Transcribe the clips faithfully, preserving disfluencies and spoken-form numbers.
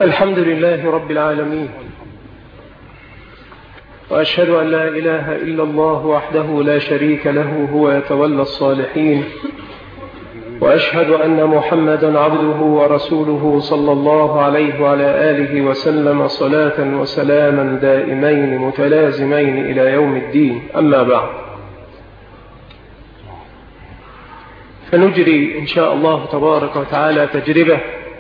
الحمد لله رب العالمين، وأشهد أن لا إله إلا الله وحده لا شريك له هو يتولى الصالحين، وأشهد أن محمدا عبده ورسوله صلى الله عليه وعلى آله وسلم صلاة وسلاما دائمين متلازمين إلى يوم الدين. أما بعد، فنجري إن شاء الله تبارك وتعالى تجربة،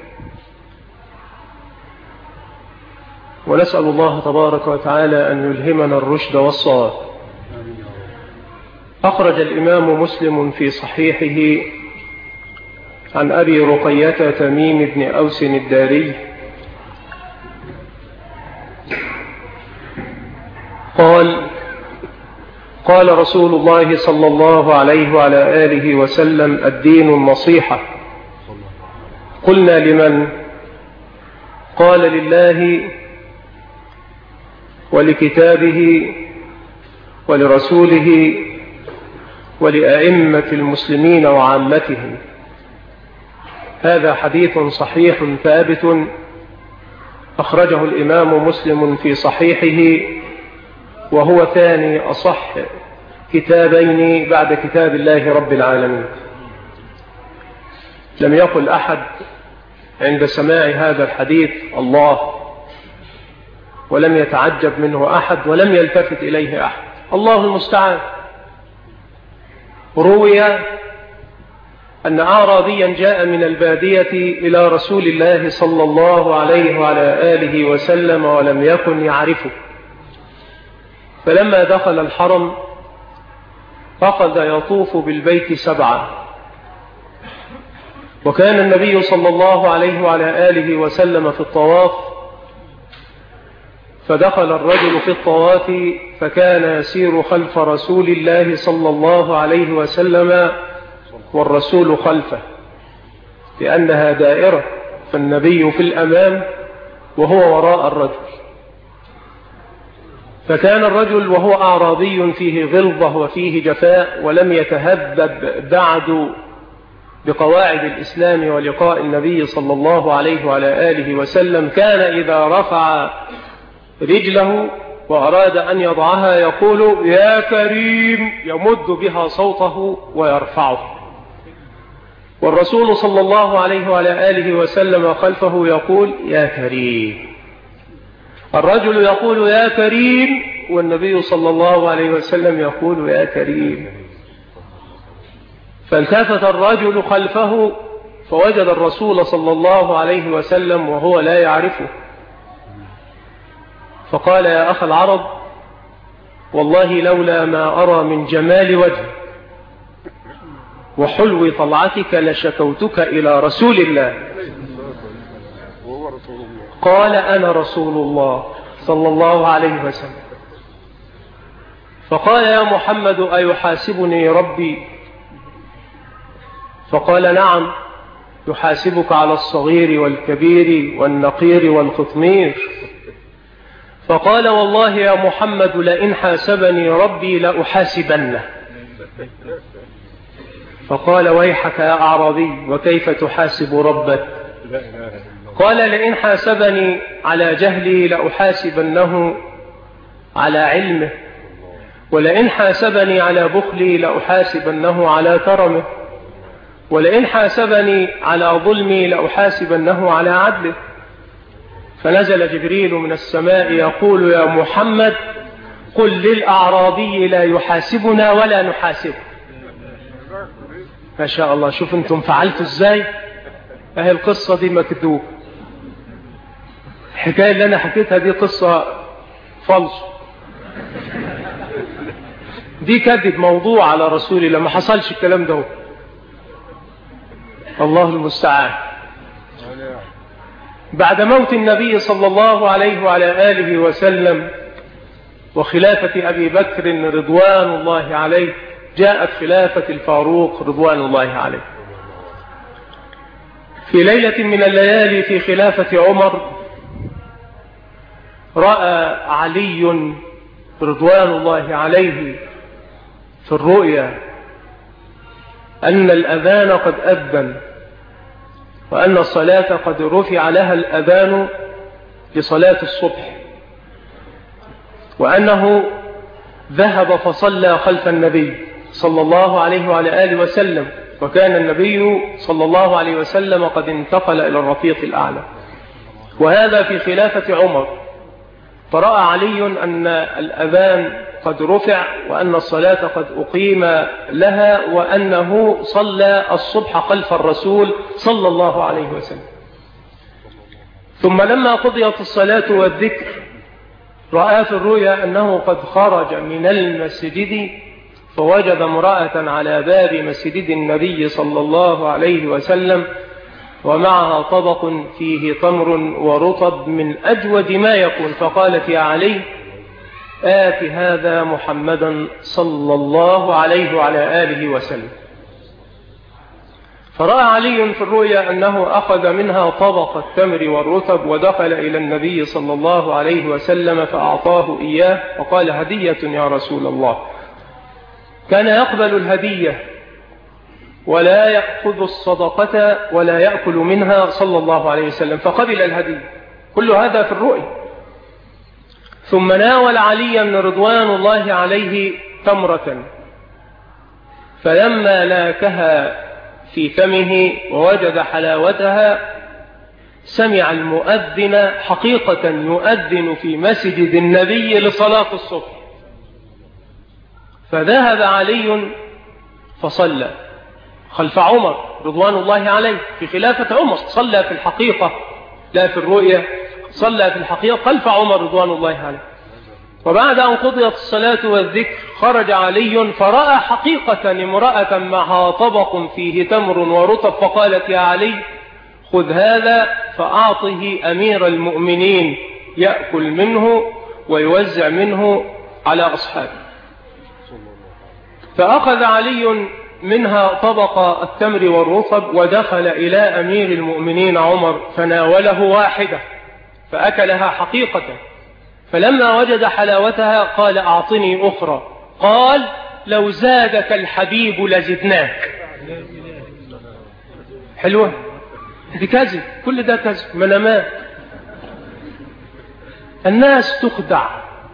ونسأل الله تبارك وتعالى أن يلهمنا الرشد والصواب. أخرج الإمام مسلم في صحيحه عن أبي رقية تميم بن أوس الداري قال: قال رسول الله صلى الله عليه وعلى آله وسلم: الدين النصيحة. قلنا: لمن؟ قال: لله ولكتابه ولرسوله ولأئمة المسلمين وعامتهم. هذا حديث صحيح ثابت أخرجه الإمام مسلم في صحيحه، وهو ثاني أصح كتابين بعد كتاب الله رب العالمين. لم يقل أحد عند سماع هذا الحديث الله، ولم يتعجب منه أحد، ولم يلتفت إليه أحد. الله المستعان. روي أن أعرابيا جاء من البادية إلى رسول الله صلى الله عليه وعلى آله وسلم ولم يكن يعرفه، فلما دخل الحرم أخذ يطوف بالبيت سبعا، وكان النبي صلى الله عليه وعلى آله وسلم في الطواف، فدخل الرجل في الطواف فكان يسير خلف رسول الله صلى الله عليه وسلم والرسول خلفه، لأنها دائرة، فالنبي في الأمام وهو وراء الرجل. فكان الرجل وهو أعرابي فيه غلظة وفيه جفاء، ولم يتهذب بعد بقواعد الإسلام ولقاء النبي صلى الله عليه وعلى آله وسلم، كان إذا رفع رجله وأراد أن يضعها يقول: يا كريم، يمد بها صوته ويرفعه. والرسول صلى الله عليه وعلى آله وسلم خلفه يقول: يا كريم. الرجل يقول: يا كريم، والنبي صلى الله عليه وسلم يقول: يا كريم. فالتفت الرجل خلفه فوجد الرسول صلى الله عليه وسلم وهو لا يعرفه، فقال: يا أخ العرب، والله لولا ما أرى من جمال وجهك وحلو طلعتك لشكوتك إلى رسول الله. قال: أنا رسول الله صلى الله عليه وسلم. فقال: يا محمد، أيحاسبني ربي؟ فقال: نعم، يحاسبك على الصغير والكبير والنقير والقطمير. فقال: والله يا محمد لئن حاسبني ربي لأحاسبنه. فقال: ويحك يا أعرابي، وكيف تحاسب ربك؟ قال: لئن حاسبني على جهلي لأحاسبنه على علمه، ولئن حاسبني على بخلي لأحاسبنه على كرمه، ولئن حاسبني على ظلمي لأحاسبنه على عدله. فنزل جبريل من السماء يقول: يا محمد، قل للأعرابي لا يحاسبنا ولا نحاسبه. ما شاء الله، شوف انتم فعلتوا ازاي. اهي القصة دي مكذوب. الحكاية اللي انا حكيتها دي قصة فلس، دي كذب موضوع على رسول الله، ما حصلش الكلام ده. الله المستعان. بعد موت النبي صلى الله عليه وعلى آله وسلم وخلافة أبي بكر رضوان الله عليه، جاءت خلافة الفاروق رضوان الله عليه. في ليلة من الليالي في خلافة عمر، رأى علي رضوان الله عليه في الرؤيا أن الأذان قد أذن، وأن الصلاة قد رفع لها الأذان لصلاة الصبح، وأنه ذهب فصلى خلف النبي صلى الله عليه وعلى آله وسلم، وكان النبي صلى الله عليه وسلم قد انتقل إلى الرفيق الأعلى، وهذا في خلافة عمر. فرأى علي أن الأذان قد رفع وأن الصلاة قد أقيم لها، وأنه صلى الصبح خلف الرسول صلى الله عليه وسلم. ثم لما قضيت الصلاة والذكر رأى في الرؤيا أنه قد خرج من المسجد فوجد امرأة على باب مسجد النبي صلى الله عليه وسلم ومعها طبق فيه تمر ورطب من أجود ما يكون، فقالت: يا علي، آت هذا محمدا صلى الله عليه وعلى آله وسلم. فرأى علي في الرؤيا أنه أخذ منها طبق التمر والرطب ودخل إلى النبي صلى الله عليه وسلم فأعطاه إياه وقال: هدية يا رسول الله. كان يقبل الهدية ولا يأخذ الصدقة ولا يأكل منها صلى الله عليه وسلم، فقبل الهدية. كل هذا في الرؤيا. ثم ناول عليا رضوان الله عليه تمرة، فلما لاكها في فمه ووجد حلاوتها سمع المؤذن حقيقة يؤذن في مسجد النبي لصلاة الصبح، فذهب علي فصلى خلف عمر رضوان الله عليه في خلافة عمر. صلى في الحقيقة لا في الرؤيا، صلى في الحقيقة خلف عمر رضوان الله عليه. وبعد أن قضيت الصلاة والذكر خرج علي فرأى حقيقة امرأة معها طبق فيه تمر ورطب، فقالت: يا علي، خذ هذا فأعطه أمير المؤمنين يأكل منه ويوزع منه على أصحابه. فأخذ علي منها طبق التمر والرطب ودخل إلى أمير المؤمنين عمر فناوله واحدة فأكلها حقيقة، فلما وجد حلاوتها قال: أعطني أخرى. قال: لو زادك الحبيب لزدناك. حلوة دي، كذب، كل ده كذب، منامات. الناس تخدع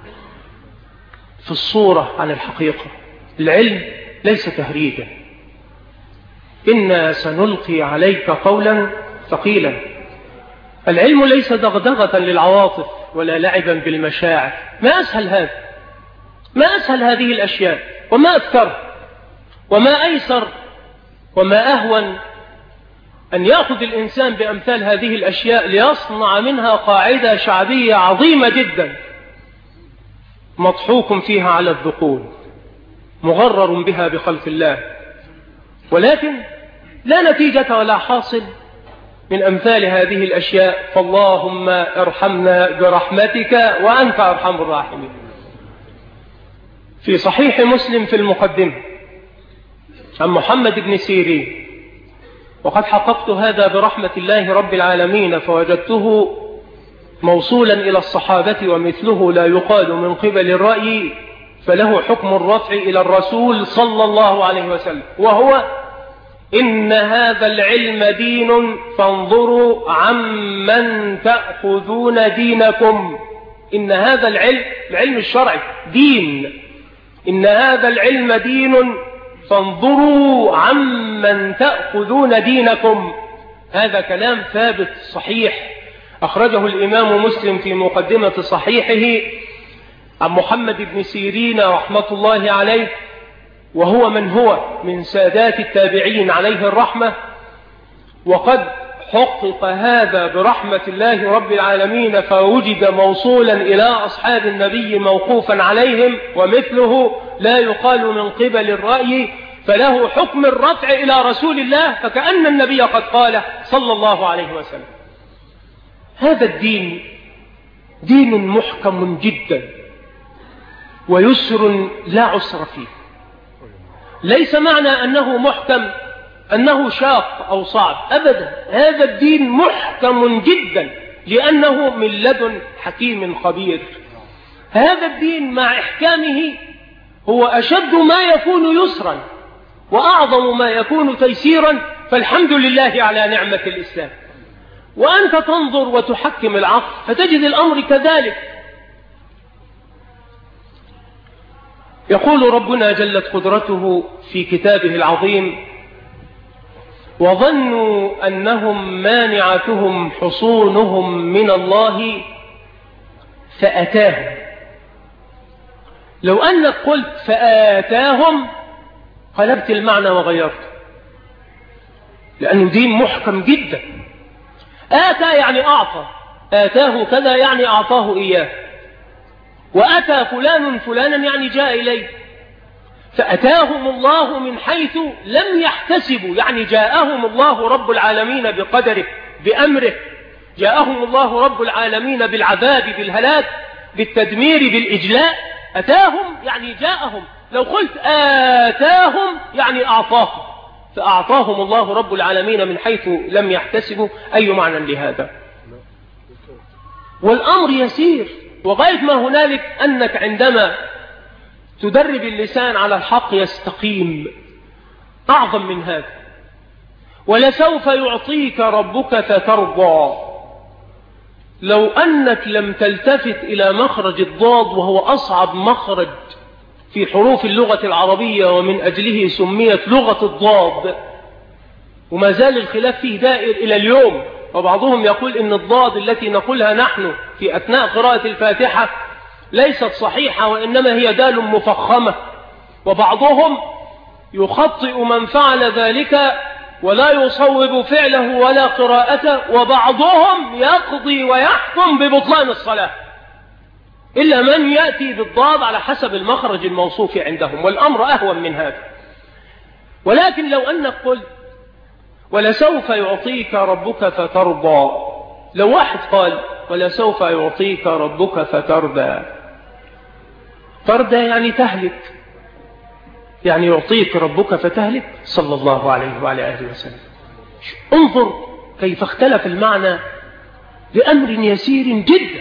في الصورة عن الحقيقة. العلم ليس تهريجا. إنا سنلقي عليك قولا ثقيلا. العلم ليس دغدغة للعواطف ولا لعبا بالمشاعر. ما أسهل هذا، ما أسهل هذه الأشياء، وما أكثر وما أيسر وما أهون أن يأخذ الإنسان بأمثال هذه الأشياء ليصنع منها قاعدة شعبية عظيمة جدا مضحوك فيها على الذقون، مغرر بها بخلق الله، ولكن لا نتيجة ولا حاصل من أمثال هذه الأشياء. فاللهم ارحمنا برحمتك وأنت أرحم الراحمين. في صحيح مسلم في المقدمة عن محمد بن سيرين، وقد حققت هذا برحمة الله رب العالمين فوجدته موصولا إلى الصحابة ومثله لا يقال من قبل الرأي، فله حكم الرفع إلى الرسول صلى الله عليه وسلم، وهو: إن هذا العلم دين فانظروا عمن تأخذون دينكم. إن هذا العلم، العلم الشرعي، دين. إن هذا العلم دين فانظروا عمن تأخذون دينكم. هذا كلام ثابت صحيح أخرجه الإمام مسلم في مقدمة صحيحه عن محمد بن سيرين رحمة الله عليه، وهو من هو من سادات التابعين عليه الرحمة، وقد حقق هذا برحمة الله رب العالمين فوجد موصولا إلى أصحاب النبي موقوفا عليهم، ومثله لا يقال من قبل الرأي، فله حكم الرفع إلى رسول الله فكأن النبي قد قال صلى الله عليه وسلم. هذا الدين دين محكم جدا ويسر لا عسر فيه. ليس معنى أنه محكم أنه شاق أو صعب أبدا. هذا الدين محكم جدا لأنه من لدن حكيم خبير. هذا الدين مع إحكامه هو أشد ما يكون يسرا وأعظم ما يكون تيسيرا، فالحمد لله على نعمة الإسلام. وأنت تنظر وتحكم العقل فتجد الأمر كذلك. يقول ربنا جلت قدرته في كتابه العظيم: وظنوا أنهم مانعتهم حصونهم من الله فأتاهم. لو أنك قلت فآتاهم قلبت المعنى وغيرته، لأنه دين محكم جدا. آتى يعني أعطى، آتاه كذا يعني أعطاه إياه، وأتى فلان فلانا يعني جاء إليه. فأتاهم الله من حيث لم يحتسبوا، يعني جاءهم الله رب العالمين بقدره بأمره، جاءهم الله رب العالمين بالعذاب بالهلاك بالتدمير بالإجلاء. أتاهم يعني جاءهم. لو قلت آتاهم يعني أعطاهم، فأعطاهم الله رب العالمين من حيث لم يحتسبوا. أي معنى لهذا؟ والأمر يسير، وغاية ما هنالك أنك عندما تدرب اللسان على الحق يستقيم. أعظم من هذا: ولسوف يعطيك ربك فترضى. لو أنك لم تلتفت إلى مخرج الضاد، وهو أصعب مخرج في حروف اللغة العربية، ومن أجله سميت لغة الضاد، وما زال الخلاف فيه دائر إلى اليوم. وبعضهم يقول إن الضاد التي نقولها نحن في أثناء قراءة الفاتحة ليست صحيحة، وإنما هي دال مفخمة. وبعضهم يخطئ من فعل ذلك ولا يصوب فعله ولا قراءته، وبعضهم يقضي ويحكم ببطلان الصلاة، إلا من يأتي بالضاد على حسب المخرج الموصوف عندهم، والأمر أهون من هذا. ولكن لو أنك قلت ولسوف يعطيك ربك فترضى، لو واحد قال ولسوف يعطيك ربك فترضى، ترضى يعني تهلك، يعني يعطيك ربك فتهلك، صلى الله عليه وعلى آله وسلم. انظر كيف اختلف المعنى بأمر يسير جدا.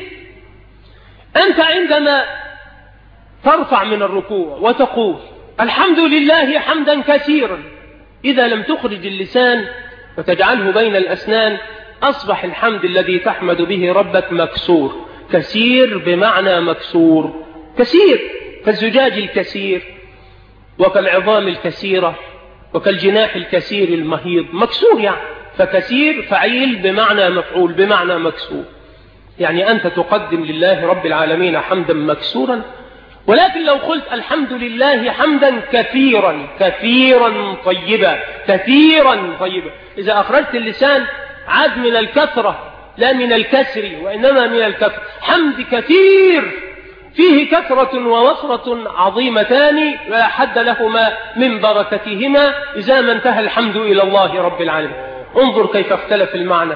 أنت عندما ترفع من الركوع وتقول الحمد لله حمدا كثيرا، إذا لم تخرج اللسان وتجعله بين الأسنان أصبح الحمد الذي تحمد به ربك مكسور. كثير بمعنى مكسور، كثير كالزجاج الكثير وكالعظام الكثيرة وكالجناح الكثير المهيض، مكسور يعني. فكثير فعيل بمعنى مفعول بمعنى مكسور، يعني أنت تقدم لله رب العالمين حمدا مكسورا. ولكن لو قلت الحمد لله حمدا كثيرا كثيرا طيبا كثيرا طيبا، إذا أخرجت اللسان عاد من الكثرة لا من الكسر، وإنما من الكثرة. حمد كثير فيه كثرة ووفرة عظيمتان لا حد لهما من بركتهما إذا ما انتهى الحمد إلى الله رب العالمين. انظر كيف اختلف المعنى.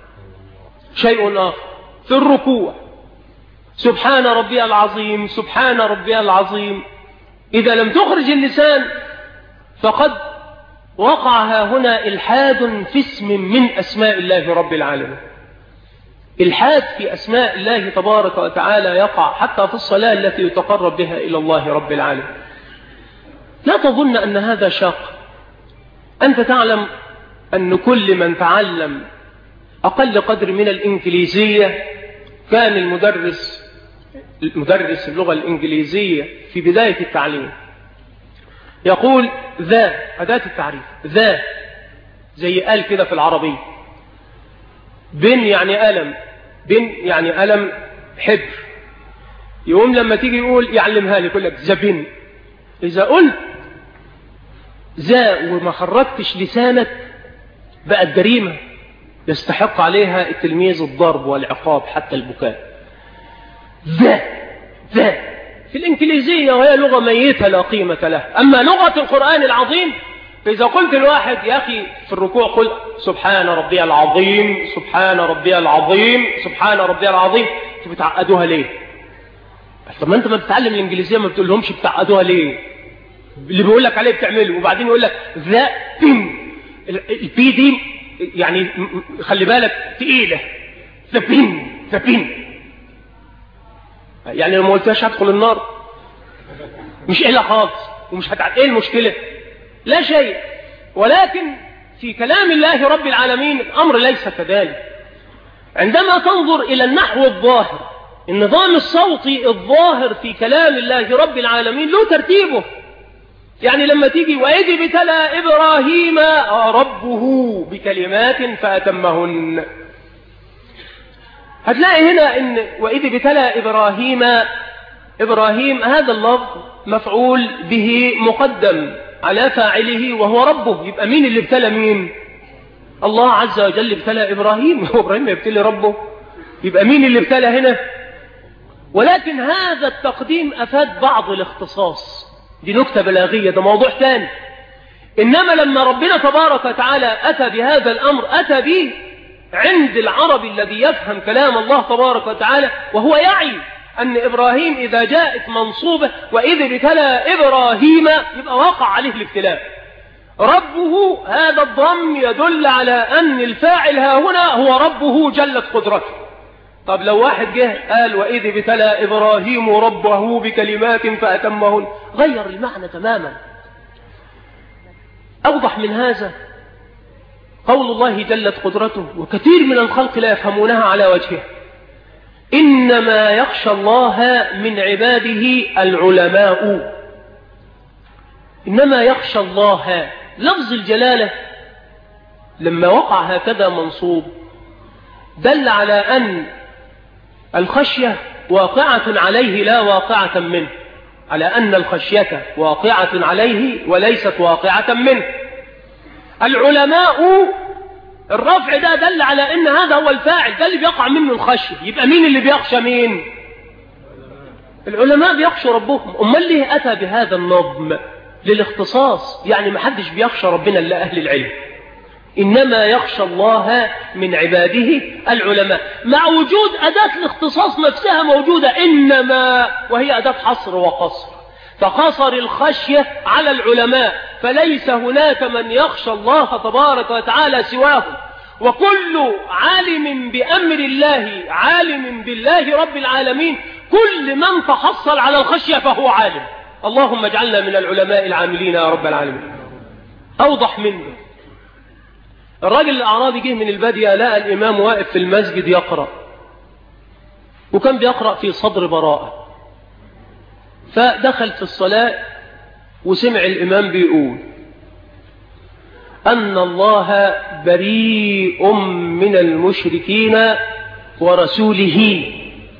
شيء آخر في الركوع: سبحان ربي العظيم سبحان ربي العظيم. إذا لم تخرج اللسان فقد وقع هنا إلحاد في اسم من أسماء الله رب العالمين. إلحاد في أسماء الله تبارك وتعالى يقع حتى في الصلاة التي يتقرب بها إلى الله رب العالمين. لا تظن أن هذا شاق. أنت تعلم أن كل من تعلم أقل قدر من الإنجليزية، كان المدرس المدرس اللغة الإنجليزية في بداية التعليم يقول ذا، أداة التعريف، ذا زي قال كده في العربية. بن يعني ألم، بن يعني ألم حبر. يقوم لما تيجي يقول يعلمها لي يقول لك زبن. إذا قلت ذا وما خرجتش لسانك بقت جريمة يستحق عليها التلميذ الضرب والعقاب حتى البكاء. ذا ذا في الإنجليزية وهي لغة ميتة لا قيمة لها. أما لغة القرآن العظيم فإذا قلت الواحد يا أخي في الركوع قل سبحان ربي العظيم سبحان ربي العظيم سبحان ربي العظيم، انتوا بتعقدوها ليه؟ طب ما انت ما بتتعلم الإنجليزية ما بتقولهمش بتعقدوها ليه؟ اللي بيقول لك عليه بتعمله. وبعدين يقول لك ذا بن، البي دي يعني خلي بالك تقيلة، ذا بن ذا بن، يعني لو ما قلتهاش هدخل النار مش إلا خالص ومش هتعد. ايه المشكلة؟ لا شيء. ولكن في كلام الله رب العالمين الأمر ليس كذلك. عندما تنظر إلى النحو الظاهر، النظام الصوتي الظاهر في كلام الله رب العالمين له ترتيبه. يعني لما تيجي وإذ ابتلى إبراهيم ربه بكلمات فأتمهن، هتلاقي هنا إن وإذ ابتلى إبراهيم، إبراهيم هذا اللفظ مفعول به مقدم على فاعله وهو ربه. يبقى مين اللي ابتلى مين؟ الله عز وجل ابتلى إبراهيم، وإبراهيم يبتلي ربه، يبقى مين اللي ابتلى هنا؟ ولكن هذا التقديم أفاد بعض الاختصاص، دي نكتة بلاغية، ده موضوع ثاني. إنما لما ربنا تبارك وتعالى أتى بهذا الأمر أتى به عند العربي الذي يفهم كلام الله تبارك وتعالى، وهو يعي أن إبراهيم إذا جاءت منصوبة وإذ ابتلى إبراهيم يبقى وقع عليه الابتلاء. ربه هذا الضم يدل على أن الفاعل ها هنا هو ربه جلت قدرته. طب لو واحد جه قال وإذ ابتلى إبراهيم ربه بكلمات فأتمهن، غير المعنى تماما. أوضح من هذا قول الله جلت قدرته، وكثير من الخلق لا يفهمونها على وجهها: إنما يخشى الله من عباده العلماء. إنما يخشى الله، لفظ الجلالة لما وقع هكذا منصوب دل على أن الخشية واقعة عليه لا واقعة منه، على أن الخشية واقعة عليه وليست واقعة منه. العلماء الرفع ده دل على أن هذا هو الفاعل، ده اللي بيقع منه الخشية. يبقى مين اللي بيخشى مين؟ العلماء بيخشوا ربهم. أمال ليه أتى بهذا النظم؟ للاختصاص، يعني ما حدش بيخشى ربنا إلا أهل العلم. إنما يخشى الله من عباده العلماء، مع وجود أداة الاختصاص نفسها موجودة، إنما وهي أداة حصر وقصر، فقصر الخشية على العلماء، فليس هناك من يخشى الله تبارك وتعالى سواه. وكل عالم بأمر الله عالم بالله رب العالمين، كل من تحصل على الخشية فهو عالم. اللهم اجعلنا من العلماء العاملين يا رب العالمين. أوضح منه، الراجل الأعرابي جه من البادية لقى الإمام واقف في المسجد يقرأ، وكان بيقرأ في صدر براءة، فدخل في الصلاة وسمع الإمام بيقول أن الله بريء من المشركين ورسوله.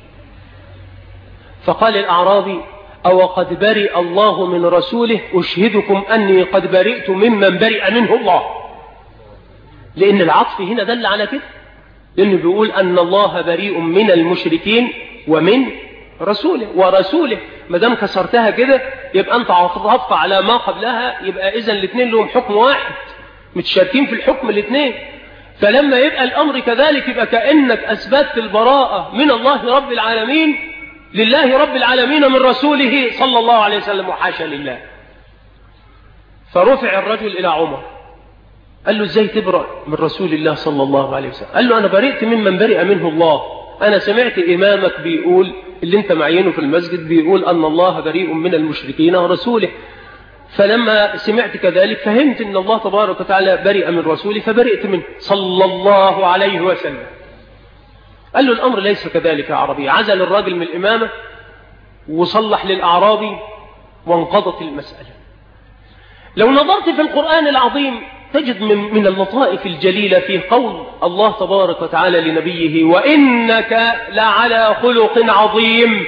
فقال الأعرابي: أو قد برئ الله من رسوله، أشهدكم أني قد برئت ممن برئ منه الله. لأن العطف هنا دل على كده، لأنه بيقول أن الله بريء من المشركين ومن رسوله ورسوله. ما دام كسرتها كده يبقى أنت عطفت على ما قبلها، يبقى إذن الاثنين لهم حكم واحد، متشاركين في الحكم الاثنين. فلما يبقى الأمر كذلك يبقى كأنك أثبتت البراءة من الله رب العالمين لله رب العالمين من رسوله صلى الله عليه وسلم، وحاشا لله. فرفع الرجل إلى عمر، قال له: ازاي تبرأ من رسول الله صلى الله عليه وسلم؟ قال له: أنا برئت ممن برئ منه الله. أنا سمعت إمامك بيقول، اللي انت معينه في المسجد، بيقول أن الله بريء من المشركين ورسوله. فلما سمعت كذلك فهمت أن الله تبارك وتعالى برئ من رسوله، فبرئت منه صلى الله عليه وسلم. قال له: الأمر ليس كذلك يا عربي. عزل الراجل من الإمامة وصلح للأعرابي وانقضت المسألة. لو نظرت في القرآن العظيم تجد من, من اللطائف الجليلة في قول الله تبارك وتعالى لنبيه: وإنك لعلى خلق عظيم.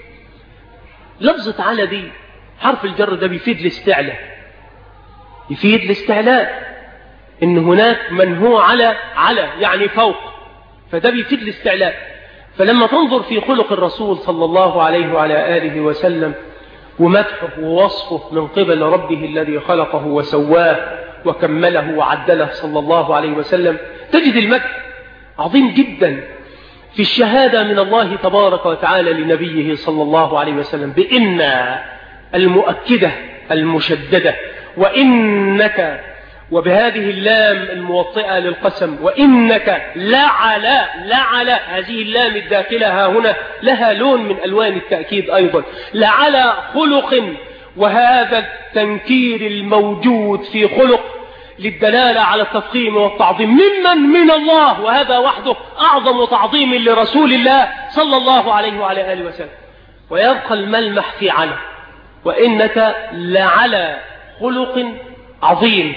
لفظة على دي حرف الجر ده بيفيد الاستعلاء، يفيد الاستعلاء، إن هناك من هو على على يعني فوق، فده بيفيد الاستعلاء. فلما تنظر في خلق الرسول صلى الله عليه وعلى آله وسلم ومدحه ووصفه من قبل ربه الذي خلقه وسواه وكمله وعدله صلى الله عليه وسلم، تجد المدح عظيم جدا في الشهادة من الله تبارك وتعالى لنبيه صلى الله عليه وسلم بإن المؤكدة المشددة، وإنك، وبهذه اللام الموطئة للقسم، وإنك لعلى لعلى هذه اللام الداخلة ها هنا لها لون من ألوان التأكيد أيضا، لعلى خلق. وهذا التنكير الموجود في خلق للدلالة على التفخيم والتعظيم ممن من الله، وهذا وحده أعظم تعظيم لرسول الله صلى الله عليه وعلى آله وسلم. ويبقى الملمح في عنه: وإنك لعلى خلق عظيم.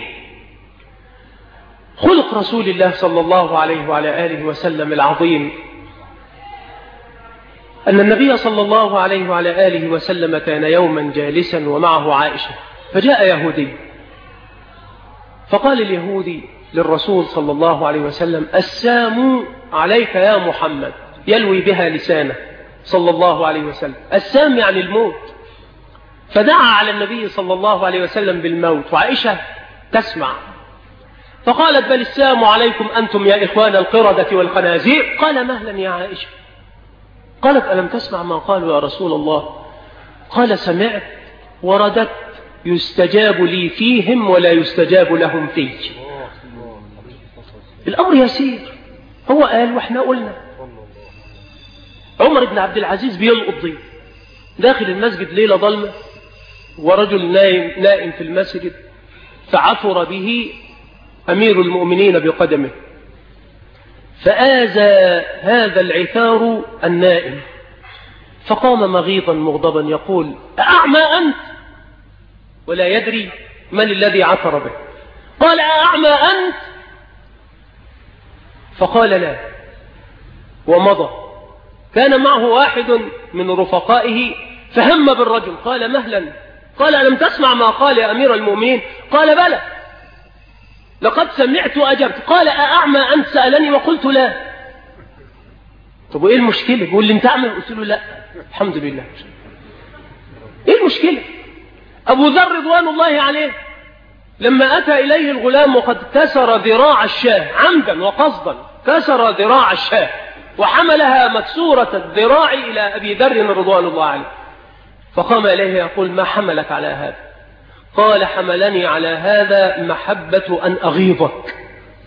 خلق رسول الله صلى الله عليه وعلى آله وسلم العظيم أن النبي صلى الله عليه وعلى آله وسلم كان يوما جالسا ومعه عائشة، فجاء يهودي فقال اليهودي للرسول صلى الله عليه وسلم: السام عليك يا محمد، يلوي بها لسانه صلى الله عليه وسلم. السام يعني الموت. فدعا على النبي صلى الله عليه وسلم بالموت، وعائشة تسمع، فقالت: بل السام عليكم أنتم يا إخوان القردة والخنازير. قال: مهلا يا عائشة. قالت: ألم تسمع ما قالوا يا رسول الله؟ قال: سمعت وردت، يستجاب لي فيهم ولا يستجاب لهم في. الأمر يسير، هو قال وإحنا قلنا. عمر بن عبد العزيز بيلقط ضيف داخل المسجد ليلة ظلمة، ورجل نائم, نائم في المسجد، فعثر به أمير المؤمنين بقدمه، فآذى هذا العثار النائم، فقام مغيظا مغضبا يقول: أأعمى أنت؟ ولا يدري من الذي عثر به. قال: أأعمى أنت؟ فقال: لا، ومضى. كان معه واحد من رفقائه فهم بالرجل، قال: مهلا. قال: ألم تسمع ما قال يا أمير المؤمنين؟ قال: بلى، لقد سمعت وأجبت. قال: أأعمى أنت؟ سألني وقلت لا. طب وإيه المشكلة؟ يقول لي أنت أعمى؟ قلت له لا. الحمد لله. إيه المشكلة؟ أبو ذر رضوان الله عليه لما أتى إليه الغلام وقد كسر ذراع الشاة عمدا وقصدا، كسر ذراع الشاة وحملها مكسورة الذراع إلى أبي ذر رضوان الله عليه، فقام إليه يقول: ما حملك على هذا؟ قال: حملني على هذا محبة أن أغيظك.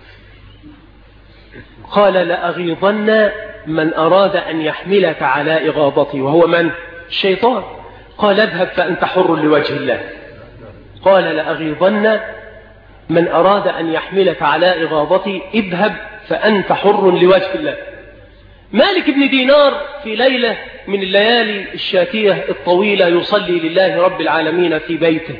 قال: لأغيظن من أراد أن يحملك على إغاظتي، وهو من؟ الشيطان. قال: اذهب فأنت حر لوجه الله. قال: لأغيظن من أراد أن يحملك على إغاظتي، اذهب فأنت حر لوجه الله. مالك بن دينار في ليلة من الليالي الشاتية الطويلة يصلي لله رب العالمين في بيته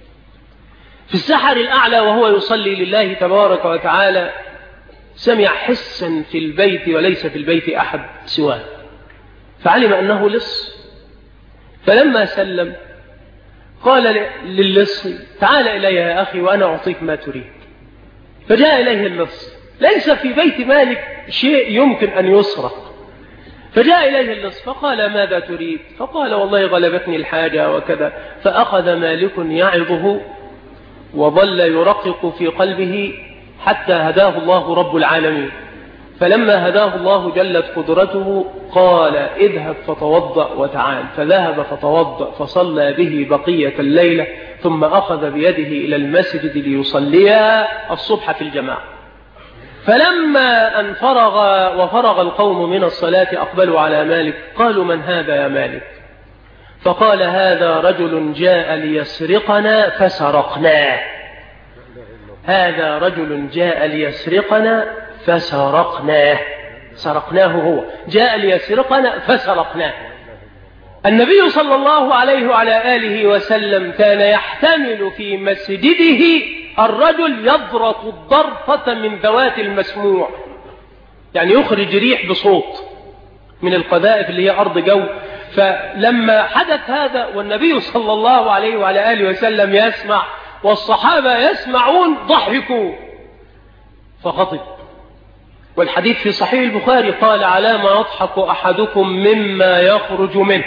في السحر الأعلى، وهو يصلي لله تبارك وتعالى، سمع حسا في البيت وليس في البيت أحد سواه، فعلم أنه لص. فلما سلم قال للص: تعال إلي يا أخي وأنا أعطيك ما تريد. فجاء إليه اللص، ليس في بيت مالك شيء يمكن أن يسرق، فجاء إليه اللص فقال: ماذا تريد؟ فقال: والله غلبتني الحاجة وكذا. فأخذ مالك يعظه وظل يرقق في قلبه حتى هداه الله رب العالمين. فلما هداه الله جلت قدرته قال: اذهب فتوضأ وتعال. فذهب فتوضأ فصلى به بقية الليلة، ثم أخذ بيده إلى المسجد ليصليا الصبح في الجماعة. فلما أن فرغ وفرغ القوم من الصلاة أقبلوا على مالك، قالوا: من هذا يا مالك؟ فقال: هذا رجل جاء ليسرقنا فسرقناه. هذا رجل جاء ليسرقنا فسرقناه. سرقناه، هو جاء ليسرقنا فسرقناه. النبي صلى الله عليه وعلى آله وسلم كان يحتمل في مسجده الرجل يضرط الضرطة من ذوات المسموع، يعني يخرج ريح بصوت من القذائف اللي هي أرض جو. فلما حدث هذا والنبي صلى الله عليه وعلى آله وسلم يسمع والصحابة يسمعون، ضحكوا فغضب. والحديث في صحيح البخاري قال: على ما يضحك أحدكم مما يخرج منه.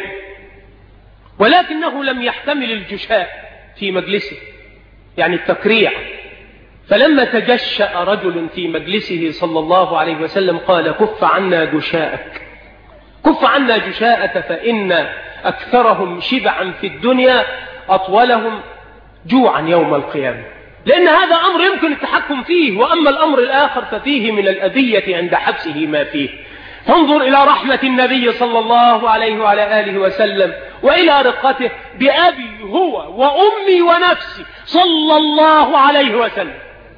ولكنه لم يحتمل الجشاء في مجلسه، يعني التكريع. فلما تجشأ رجل في مجلسه صلى الله عليه وسلم قال: كف عنا جشاءك، كف عنا جشاءك، فإن أكثرهم شبعا في الدنيا أطولهم جوعا يوم القيامة. لأن هذا أمر يمكن التحكم فيه، وأما الأمر الآخر ففيه من الأذية عند حبسه ما فيه. فانظر إلى رحمة النبي صلى الله عليه وعلى آله وسلم وإلى رقته: بأبي هو وأمي ونفسي صلى الله عليه وسلم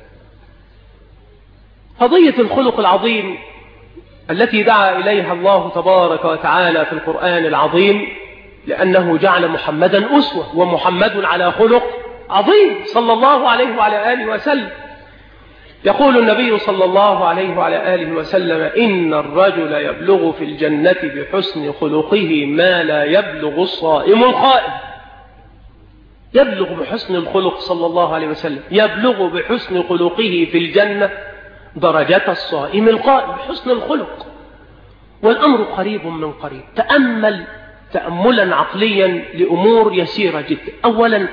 قضية الخلق العظيم التي دعا إليها الله تبارك وتعالى في القرآن العظيم، لأنه جعل محمدا أسوة، ومحمد على خلق عظيم صلى الله عليه وعلى آله وسلم. يقول النبي صلى الله عليه وعلى آله وسلم: إن الرجل يبلغ في الجنة بحسن خلقه ما لا يبلغ الصائم القائم. يبلغ بحسن الخلق صلى الله عليه وسلم، يبلغ بحسن خلقه في الجنة درجة الصائم القائم بحسن الخلق. والأمر قريب من قريب. تأمل تأملا عقليا لأمور يسيرة جدا. أولا،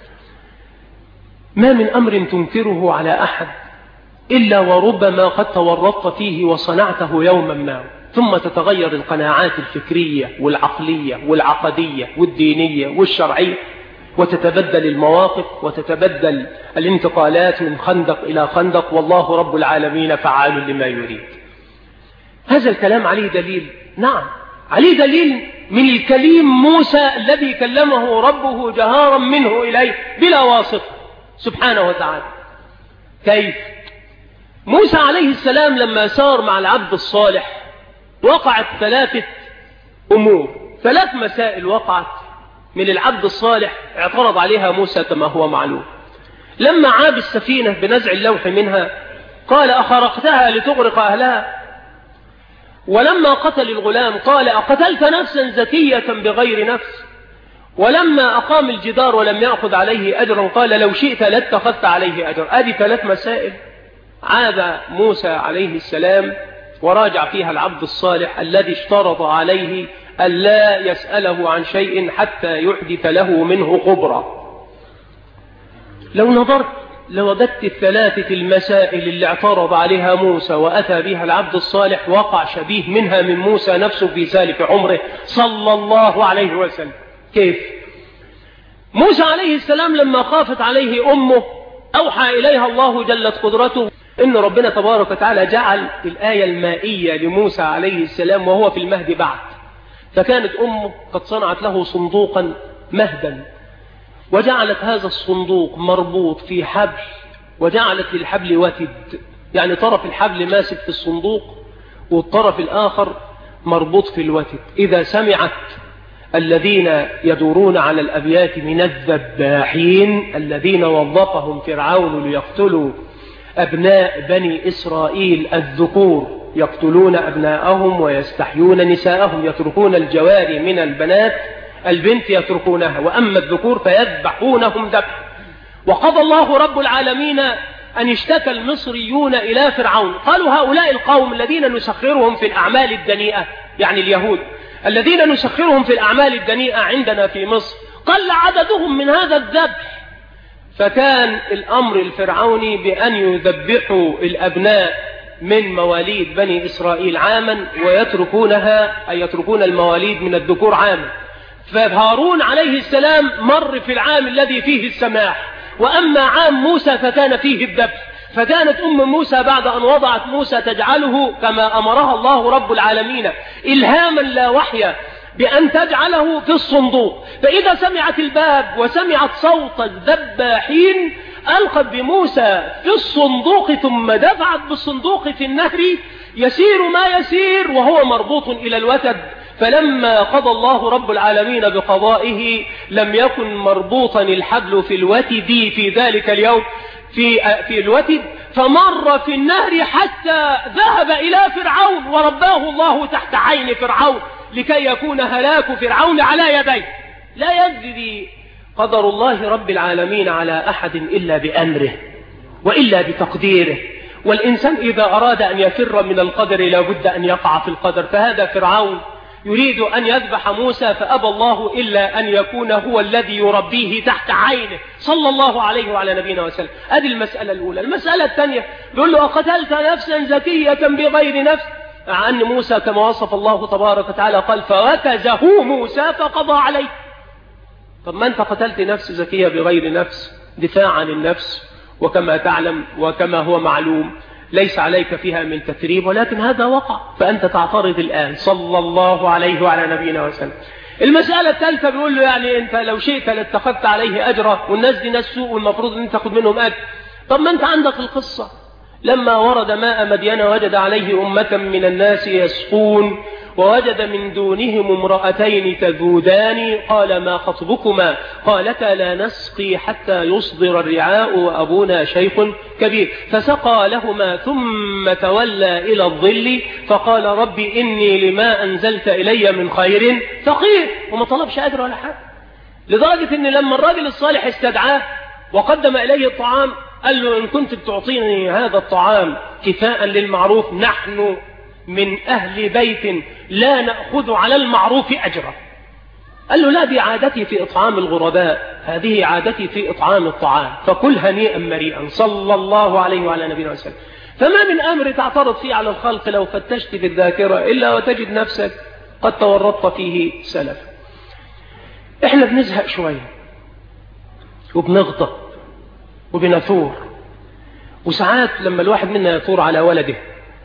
ما من أمر تنكره على أحد إلا وربما قد تورطت فيه وصنعته يوما ما، ثم تتغير القناعات الفكرية والعقلية والعقدية والدينية والشرعية، وتتبدل المواقف وتتبدل الانتقالات من خندق إلى خندق، والله رب العالمين فعال لما يريد. هذا الكلام عليه دليل؟ نعم، عليه دليل من الكليم موسى الذي كلمه ربه جهارا منه إليه بلا واسطة سبحانه وتعالى. كيف؟ موسى عليه السلام لما سار مع العبد الصالح وقعت ثلاثة أمور، ثلاث مسائل وقعت من العبد الصالح اعترض عليها موسى كما هو معلوم. لما عاب السفينة بنزع اللوح منها قال: أخرقتها لتغرق أهلها؟ ولما قتل الغلام قال: أقتلت نفسا زكية بغير نفس؟ ولما أقام الجدار ولم يأخذ عليه أجرا قال: لو شئت لاتخذت عليه أجر. هذه ثلاث مسائل عاب موسى عليه السلام وراجع فيها العبد الصالح الذي اشترط عليه ألا يسأله عن شيء حتى يحدث له منه خبرة. لو نظرت لوجدت الثلاثة المسائل اللي اعترض عليها موسى وأتى بها العبد الصالح وقع شبيه منها من موسى نفسه في سالف عمره صلى الله عليه وسلم. كيف؟ موسى عليه السلام لما خافت عليه أمه أوحى إليها الله جلت قدرته إن ربنا تبارك وتعالى جعل الآية المائية لموسى عليه السلام وهو في المهد بعد، فكانت أمه قد صنعت له صندوقا مهدا، وجعلت هذا الصندوق مربوط في حبل، وجعلت للحبل وتد، يعني طرف الحبل ماسك في الصندوق والطرف الآخر مربوط في الوتد. إذا سمعت الذين يدورون على الأبيات من الذباحين الذين وظفهم فرعون ليقتلوا أبناء بني إسرائيل الذكور، يقتلون أبناءهم ويستحيون نساءهم، يتركون الجواري من البنات البنت يتركونها، وأما الذكور فيذبحونهم ذبحا. وقضى الله رب العالمين أن اشتكى المصريون إلى فرعون، قالوا هؤلاء القوم الذين نسخرهم في الأعمال الدنيئة، يعني اليهود الذين نسخرهم في الأعمال الدنيئة عندنا في مصر، قل عددهم من هذا الذبح. فكان الأمر الفرعوني بأن يذبحوا الأبناء من مواليد بني إسرائيل عاما ويتركونها، أي يتركون المواليد من الذكور عاما. فهارون عليه السلام مر في العام الذي فيه السماح، وأما عام موسى فكان فيه الذبح. فكانت أم موسى بعد أن وضعت موسى تجعله كما أمرها الله رب العالمين إلهاما لا وحيا بأن تجعله في الصندوق، فإذا سمعت الباب وسمعت صوت الذباحين ألقت بموسى في الصندوق ثم دفعت بالصندوق في النهر يسير ما يسير وهو مربوط إلى الوتد. فلما قضى الله رب العالمين بقضائه لم يكن مربوطا الحبل في الوتد في ذلك اليوم في في الوتد، فمر في النهر حتى ذهب إلى فرعون ورباه الله تحت عين فرعون لكي يكون هلاك فرعون على يديه. لا يجري قدر الله رب العالمين على أحد إلا بأمره وإلا بتقديره، والإنسان إذا أراد أن يفر من القدر لابد أن يقع في القدر. فهذا فرعون يريد أن يذبح موسى فأبى الله إلا أن يكون هو الذي يربيه تحت عينه صلى الله عليه وعلى نبينا وسلم. هذه المسألة الأولى. المسألة الثانية يقول له أقتلت نفسا زكية بغير نفس، مع أن موسى كما وصف الله تبارك وتعالى قال فوكزه موسى فقضى عليه. طب ما أنت قتلت نفس زكية بغير نفس دفاع عن النفس، وكما تعلم وكما هو معلوم ليس عليك فيها من تثريب، ولكن هذا وقع فأنت تعترض الآن صلى الله عليه وعلى نبينا وسلم. المسألة الثالثة بيقول له يعني أنت لو شئت لاتخذت عليه أجرا، والناس دي ناس سوء والمفروض أن أنت تأخذ منهم أجر. طب ما أنت عندك القصة لما ورد ماء مدين وجد عليه أمة من الناس يسقون ووجد من دونهم امرأتين تذودان قال ما خطبكما قالتا لا نسقي حتى يصدر الرعاء وأبونا شيخ كبير فسقى لهما ثم تولى إلى الظل فقال رب إني لما أنزلت إلي من خير فقير وما طلبش أجر ولا حاجة لدرجة إن لما الراجل الصالح استدعاه وقدم إليه الطعام قال له إن كنت بتعطيني هذا الطعام كفاء للمعروف نحن من أهل بيت لا نأخذ على المعروف أجرا. قال له لا دي عادتي في إطعام الغرباء هذه عادتي في إطعام الطعام فكل هنيئا مريئا صلى الله عليه وعلى نبينا وسلم. فما من أمر تعترض فيه على الخلق لو فتشت في الذاكرة إلا وتجد نفسك قد تورطت فيه سلف. إحنا بنزهق شوية وبنغضب وبنثور وساعات لما الواحد منا يثور على ولده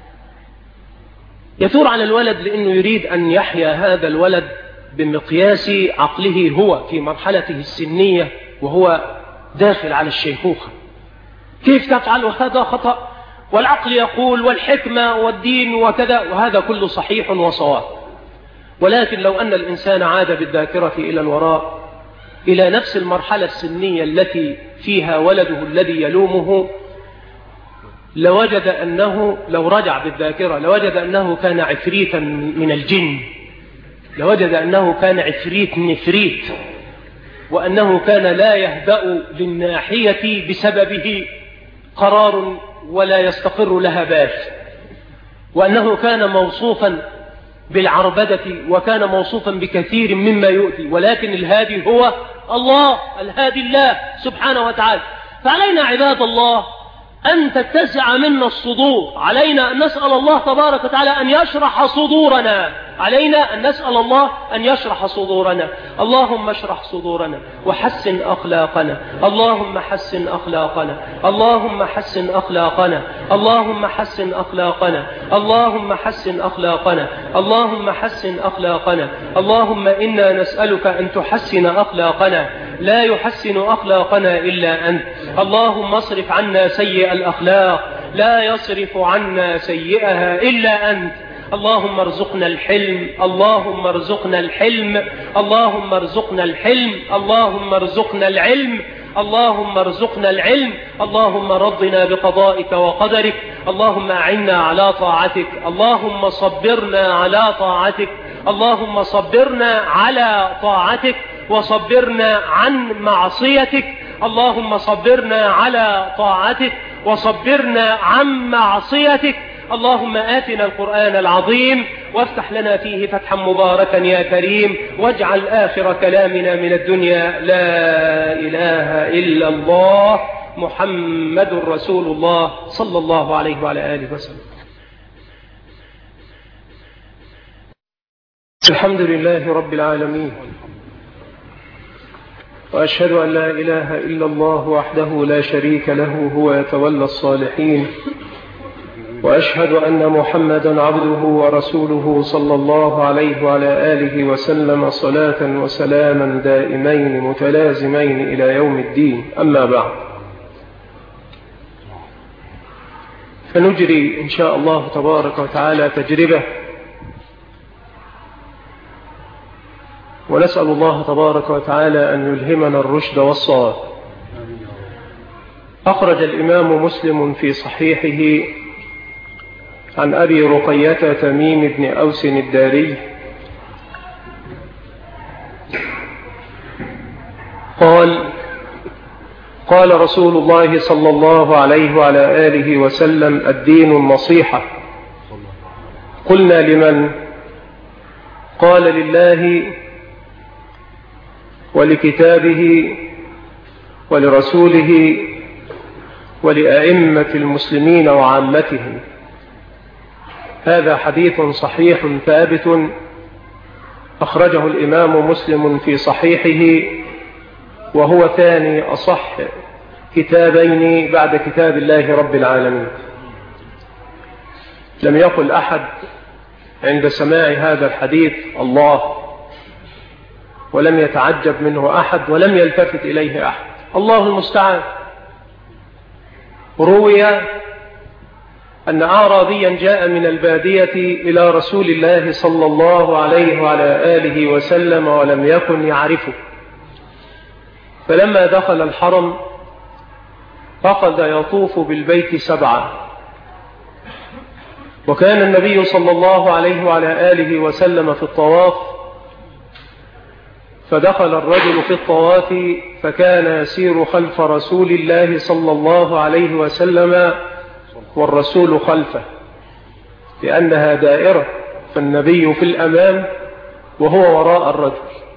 يثور على الولد لأنه يريد أن يحيا هذا الولد بمقياس عقله هو في مرحلته السنية وهو داخل على الشيخوخة. كيف تفعل هذا خطأ والعقل يقول والحكمة والدين وكذا وهذا كله صحيح وصواب. ولكن لو أن الإنسان عاد بالذاكرة إلى الوراء إلى نفس المرحلة السنية التي فيها ولده الذي يلومه لوجد أنه لو رجع بالذاكرة لوجد أنه كان عفريتا من الجن لوجد أنه كان عفريت نفريت وأنه كان لا يهدأ للناحية بسببه قرار ولا يستقر لها بال وأنه كان موصوفا بالعربدة وكان موصوفا بكثير مما يؤذي ولكن الهادي هو الله الهادي الله سبحانه وتعالى. فعلينا عباد الله أن تتسع منا الصدور علينا أن نسأل الله تبارك وتعالى أن يشرح صدورنا علينا أن نسأل الله أن يشرح صدورنا. اللهم اشرح صدورنا وحسن أخلاقنا اللهم حسن أخلاقنا اللهم حسن أخلاقنا اللهم حسن أخلاقنا اللهم حسن أخلاقنا اللهم حسن أخلاقنا اللهم إنا نسألك أن تحسن أخلاقنا لا يحسن أخلاقنا إلا أنت. اللهم اصرف عنا سيئ الأخلاق لا يصرف عنا سيئها إلا أنت. اللهم ارزقنا الحلم اللهم ارزقنا الحلم اللهم ارزقنا الحلم اللهم ارزقنا العلم اللهم ارزقنا العلم اللهم رضنا بقضائك وقدرك اللهم أعنا على طاعتك اللهم صبرنا على طاعتك اللهم صبرنا على طاعتك وصبرنا عن معصيتك اللهم صبرنا على طاعتك وصبرنا عن معصيتك. اللهم آتنا القرآن العظيم وافتح لنا فيه فتحا مباركا يا كريم واجعل آخر كلامنا من الدنيا لا إله إلا الله محمد رسول الله صلى الله عليه وعلى آله وسلم. الحمد لله رب العالمين وأشهد أن لا إله إلا الله وحده لا شريك له هو يتولى الصالحين وأشهد أن محمدا عبده ورسوله صلى الله عليه وعلى آله وسلم صلاة وسلاما دائمين متلازمين إلى يوم الدين. أما بعد فنجري إن شاء الله تبارك وتعالى تجربة ونسأل الله تبارك وتعالى أن يلهمنا الرشد والصواب. أخرج الإمام مسلم في صحيحه عن أبي رقية تميم بن أوس الداري قال قال رسول الله صلى الله عليه وعلى آله وسلم الدين النصيحة. قلنا لمن؟ قال لله ولكتابه ولرسوله ولأئمة المسلمين وعامتهم. هذا حديث صحيح ثابت أخرجه الإمام مسلم في صحيحه وهو ثاني أصح كتابين بعد كتاب الله رب العالمين. لم يقل أحد عند سماع هذا الحديث الله ولم يتعجب منه أحد ولم يلتفت إليه أحد. الله المستعان. روي أن أعرابيا جاء من البادية إلى رسول الله صلى الله عليه وعلى آله وسلم ولم يكن يعرفه، فلما دخل الحرم أخذ يطوف بالبيت سبعة، وكان النبي صلى الله عليه وعلى آله وسلم في الطواف، فدخل الرجل في الطواف فكان يسير خلف رسول الله صلى الله عليه وسلم والرسول خلفه، لأنها دائرة، فالنبي في الأمام وهو وراء الرجل.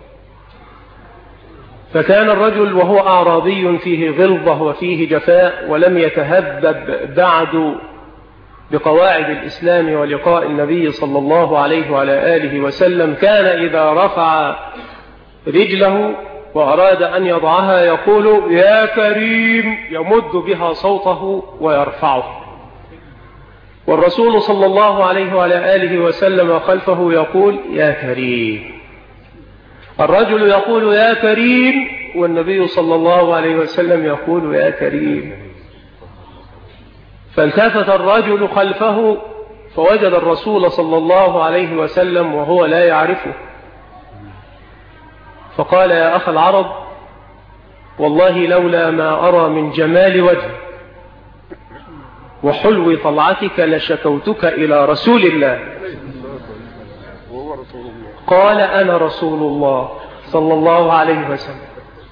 فكان الرجل وهو أعرابي فيه غلظة وفيه جفاء، ولم يتهذب بعد بقواعد الإسلام ولقاء النبي صلى الله عليه وعلى آله وسلم، كان إذا رفع رجله وأراد أن يضعها يقول يا كريم، يمد بها صوته ويرفعه، والرسول صلى الله عليه وعلى آله وسلم خلفه يقول يا كريم. الرجل يقول يا كريم والنبي صلى الله عليه وسلم يقول يا كريم. فالتفت الرجل خلفه فوجد الرسول صلى الله عليه وسلم وهو لا يعرفه، فقال يا أخ العرب، والله لولا ما أرى من جمال وجهك وحلو طلعتك لشكوتك إلى رسول الله. قال أنا رسول الله صلى الله عليه وسلم.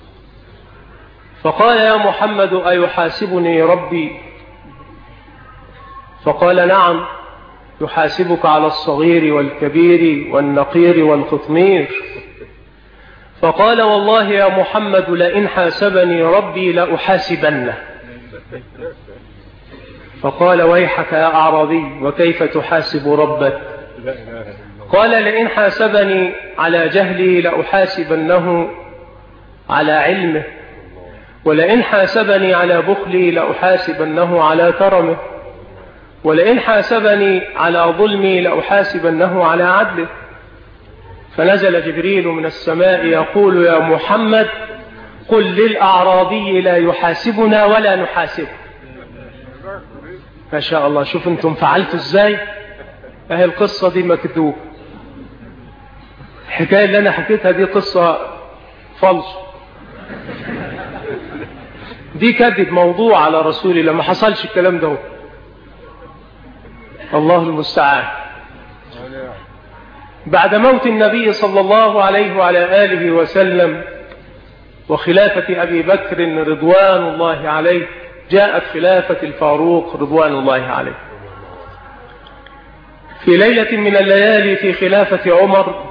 فقال يا محمد أيحاسبني ربي؟ فقال نعم، يحاسبك على الصغير والكبير والنقير والقطمير. فقال والله يا محمد لئن حاسبني ربي لأحاسبنه. فقال ويحك يا أعرابي، وكيف تحاسب ربك؟ قال لئن حاسبني على جهلي لأحاسبنه على علمه، ولئن حاسبني على بخلي لأحاسبنه على كرمه، ولئن حاسبني على ظلمي لأحاسبنه على عدله. فنزل جبريل من السماء يقول يا محمد قل للأعرابي لا يحاسبنا ولا نحاسبه. ما شاء الله، شوف انتم فعلتوا ازاي. اهي القصة دي مكذوب، الحكاية اللي انا حكيتها دي قصة فلس، دي كذب موضوع على رسول الله، ما حصلش الكلام ده. الله المستعان. بعد موت النبي صلى الله عليه وعلى آله وسلم وخلافة أبي بكر رضوان الله عليه، جاءت خلافة الفاروق رضوان الله عليه. في ليلة من الليالي في خلافة عمر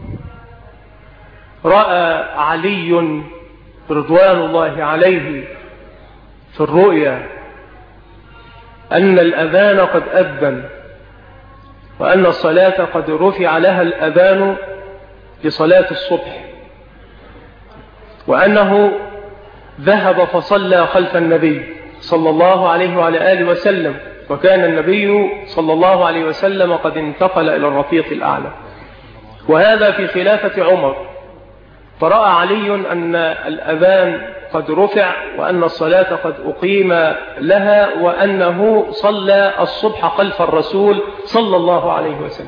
رأى علي رضوان الله عليه في الرؤيا أن الأذان قد أذن، وأن الصلاة قد رفع لها الأذان لصلاة الصبح، وأنه ذهب فصلى خلف النبي صلى الله عليه وعلى آله وسلم، وكان النبي صلى الله عليه وسلم قد انتقل إلى الرفيق الأعلى، وهذا في خلافة عمر. فرأى علي أن الأذان قد رفع، وأن الصلاة قد أقيم لها، وأنه صلى الصبح خلف الرسول صلى الله عليه وسلم.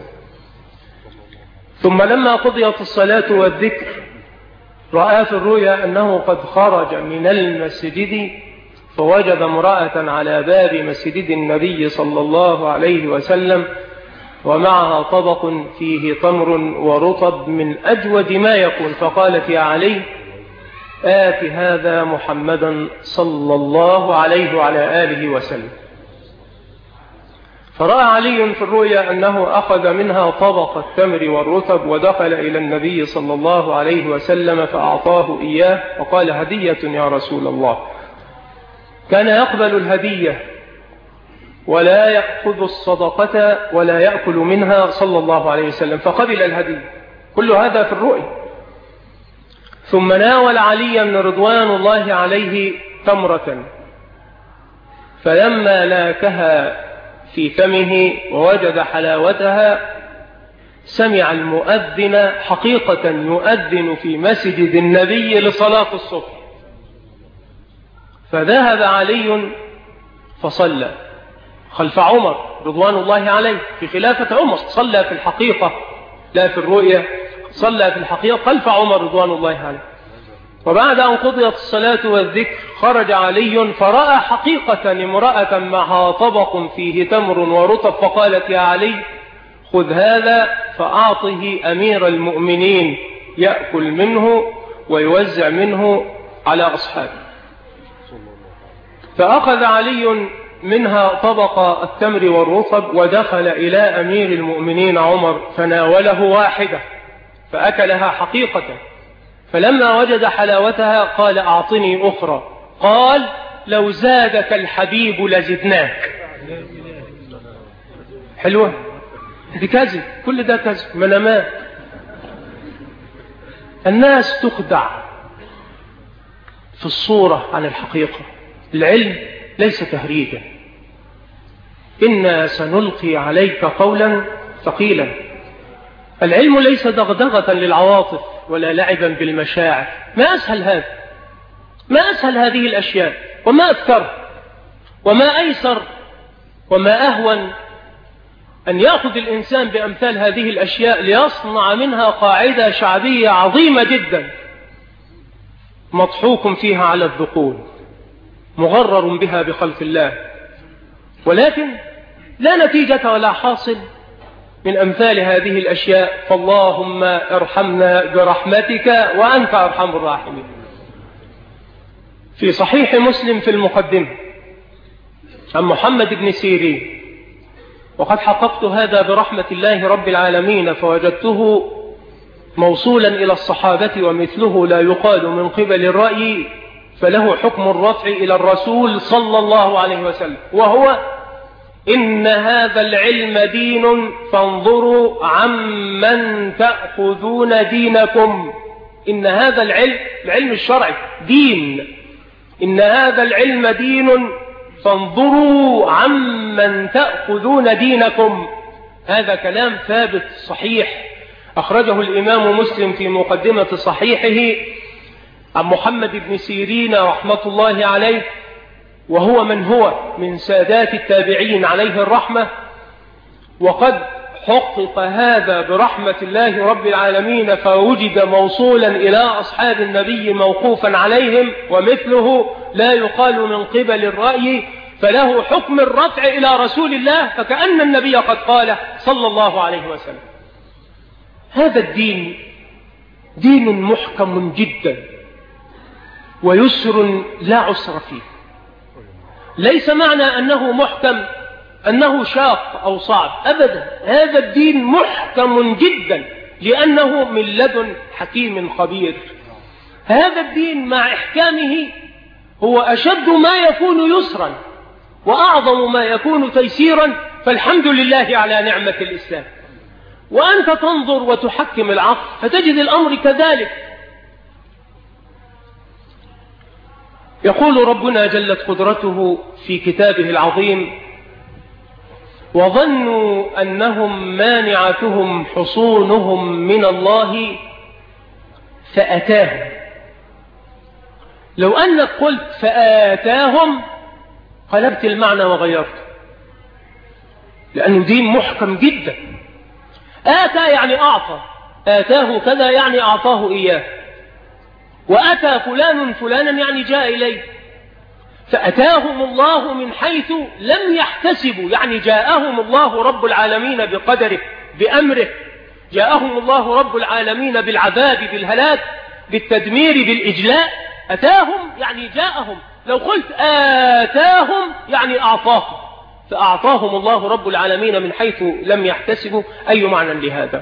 ثم لما قضيت الصلاة والذكر رأى في الرؤيا أنه قد خرج من المسجد، فوجد امرأة على باب مسجد النبي صلى الله عليه وسلم، ومعها طبق فيه تمر ورطب من أجود ما يكون، فقالت يا علي آت هذا محمدا صلى الله عليه وعلى آله وسلم. فرأى علي في الرؤيا أنه أخذ منها طبق التمر والرطب ودخل إلى النبي صلى الله عليه وسلم فأعطاه إياه وقال هدية يا رسول الله. كان يقبل الهدية ولا يأخذ الصدقة ولا يأكل منها صلى الله عليه وسلم، فقبل الهدية. كل هذا في الرؤيا. ثم ناول علي بن رضوان الله عليه تمرة، فلما لاكها في فمه ووجد حلاوتها سمع المؤذن حقيقة يؤذن في مسجد النبي لصلاة الصبح، فذهب علي فصلى، خلف عمر رضوان الله عليه في خلافة عمر، صلى في الحقيقة لا في الرؤية، صلى في الحقيقة خلف عمر رضوان الله عليه. وبعد أن قضيت الصلاة والذكر خرج علي فرأى حقيقة امرأة معها طبق فيه تمر ورطب، فقالت يا علي خذ هذا فأعطه أمير المؤمنين يأكل منه ويوزع منه على أصحابه. فأخذ علي منها طبق التمر والرطب ودخل إلى أمير المؤمنين عمر فناوله واحدة فأكلها حقيقة، فلما وجد حلاوتها قال أعطني أخرى، قال لو زادك الحبيب لزدناك. حلوة دي كذب، كل ده كذب منامات. الناس تخدع في الصورة عن الحقيقة. العلم ليس تهريجا. إنا سنلقي عليك قولا ثقيلا. العلم ليس دغدغة للعواطف ولا لعبا بالمشاعر. ما أسهل هذا، ما أسهل هذه الأشياء، وما أكثر وما أيسر وما أهون أن يأخذ الإنسان بأمثال هذه الأشياء ليصنع منها قاعدة شعبية عظيمة جدا مضحوك فيها على الذقون مغرر بها بخلق الله، ولكن لا نتيجة ولا حاصل من أمثال هذه الأشياء. فاللهم ارحمنا برحمتك وأنت أرحم الراحمين. في صحيح مسلم في المقدمة عن محمد بن سيرين، وقد حققت هذا برحمة الله رب العالمين فوجدته موصولا إلى الصحابة ومثله لا يقال من قبل الرأي، فله حكم الرفع إلى الرسول صلى الله عليه وسلم، وهو إن هذا العلم دين فانظروا عمن تأخذون دينكم. إن هذا العلم، العلم الشرعي دين، إن هذا العلم دين فانظروا عمن تأخذون دينكم. هذا كلام ثابت صحيح أخرجه الإمام مسلم في مقدمة صحيحه عن محمد بن سيرين رحمة الله عليه، وهو من هو من سادات التابعين عليه الرحمة، وقد حقق هذا برحمة الله رب العالمين فوجد موصولا إلى أصحاب النبي موقوفا عليهم، ومثله لا يقال من قبل الرأي، فله حكم الرفع إلى رسول الله فكأن النبي قد قال صلى الله عليه وسلم. هذا الدين دين محكم جدا ويسر لا عسر فيه. ليس معنى أنه محكم أنه شاق أو صعب أبدا، هذا الدين محكم جدا لأنه من لدن حكيم خبير. هذا الدين مع إحكامه هو أشد ما يكون يسرا وأعظم ما يكون تيسيرا، فالحمد لله على نعمة الإسلام. وأنت تنظر وتحكم العقل فتجد الأمر كذلك. يقول ربنا جلت قدرته في كتابه العظيم: وظنوا أنهم مانعتهم حصونهم من الله فأتاهم. لو أنك قلت فآتاهم قلبت المعنى وغيرته، لأنه دين محكم جدا. آتى يعني أعطى، آتاه كذا يعني أعطاه إياه، وأتى فلان فلانا يعني جاء إليه. فأتاهم الله من حيث لم يحتسبوا، يعني جاءهم الله رب العالمين بقدره بأمره، جاءهم الله رب العالمين بالعذاب بالهلاك بالتدمير بالإجلاء. أتاهم يعني جاءهم. لو قلت آتاهم يعني أعطاهم، فأعطاهم الله رب العالمين من حيث لم يحتسبوا. أي معنى لهذا؟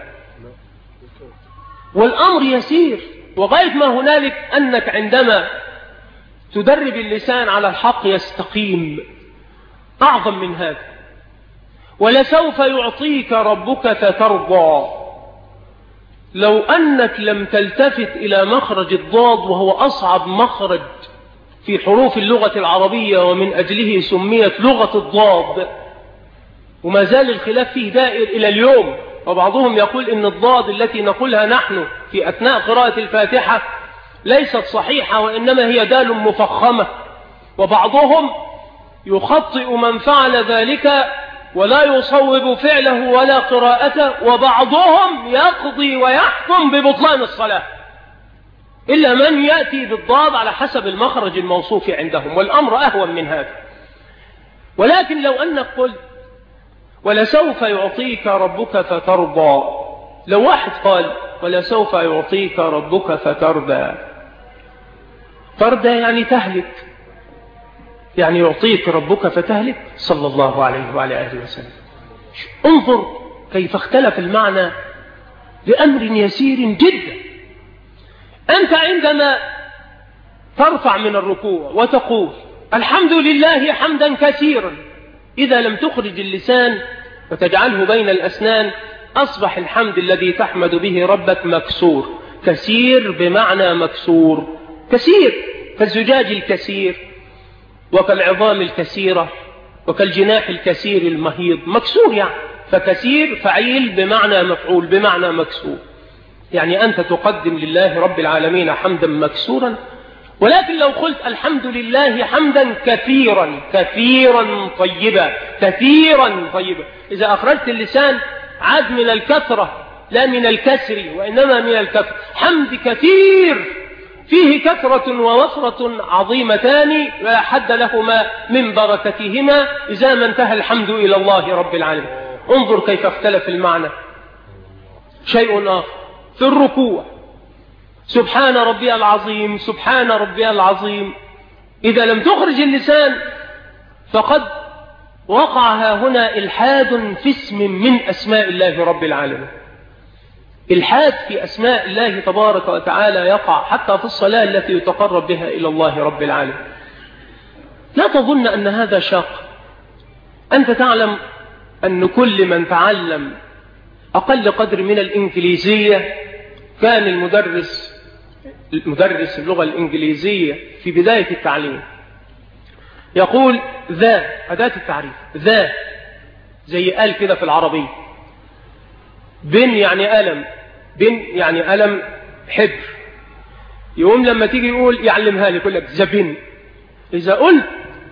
والأمر يسير، وغاية ما هنالك أنك عندما تدرب اللسان على الحق يستقيم. أعظم من هذا: ولسوف يعطيك ربك فترضى. لو أنك لم تلتفت إلى مخرج الضاد، وهو أصعب مخرج في حروف اللغة العربية ومن أجله سميت لغة الضاد، وما زال الخلاف فيه دائر إلى اليوم. وبعضهم يقول إن الضاد التي نقولها نحن في أثناء قراءة الفاتحة ليست صحيحة وإنما هي دال مفخمة، وبعضهم يخطئ من فعل ذلك ولا يصوب فعله ولا قراءته، وبعضهم يقضي ويحكم ببطلان الصلاة، إلا من يأتي بالضاد على حسب المخرج الموصوف عندهم، والأمر أهون من هذا. ولكن لو أنك قلت ولسوف يعطيك ربك فترضى، لو واحد قال ولسوف يعطيك ربك فترضى، ترضى يعني تهلك، يعني يعطيك ربك فتهلك، صلى الله عليه وعلى آله وسلم. انظر كيف اختلف المعنى لأمر يسير جدا. أنت عندما ترفع من الركوع وتقول الحمد لله حمدا كثيرا، إذا لم تخرج اللسان وتجعله بين الأسنان أصبح الحمد الذي تحمد به ربك مكسور. كثير بمعنى مكسور، كثير كالزجاج الكثير وكالعظام الكثيرة وكالجناح الكثير المهيض، مكسور يعني. فكثير فعيل بمعنى مفعول بمعنى مكسور، يعني أنت تقدم لله رب العالمين حمدا مكسورا. ولكن لو قلت الحمد لله حمدا كثيرا كثيرا طيبا كثيرا طيبا، إذا أخرجت اللسان عاد من الكثرة لا من الكسر، وإنما من الكثرة. حمد كثير فيه كثرة ووفرة عظيمتان لا حد لهما من بركتهما إذا ما انتهى الحمد إلى الله رب العالمين. انظر كيف اختلف المعنى. شيء آخر في الركوع، سبحان ربي العظيم سبحان ربي العظيم، إذا لم تخرج اللسان فقد وقع هنا إلحاد في اسم من أسماء الله رب العالمين. الحاد في أسماء الله تبارك وتعالى يقع حتى في الصلاة التي يتقرب بها إلى الله رب العالمين. لا تظن أن هذا شاق. أنت تعلم أن كل من تعلم أقل قدر من الإنجليزية، كان المدرس المدرس اللغة الإنجليزية في بداية التعليم يقول ذا، أداة التعريف ذا، زي قال كده في العربية، بن يعني قلم، بن يعني قلم حبر. يقوم لما تيجي يقول يعلمها لي يقول لك زبن. إذا قلت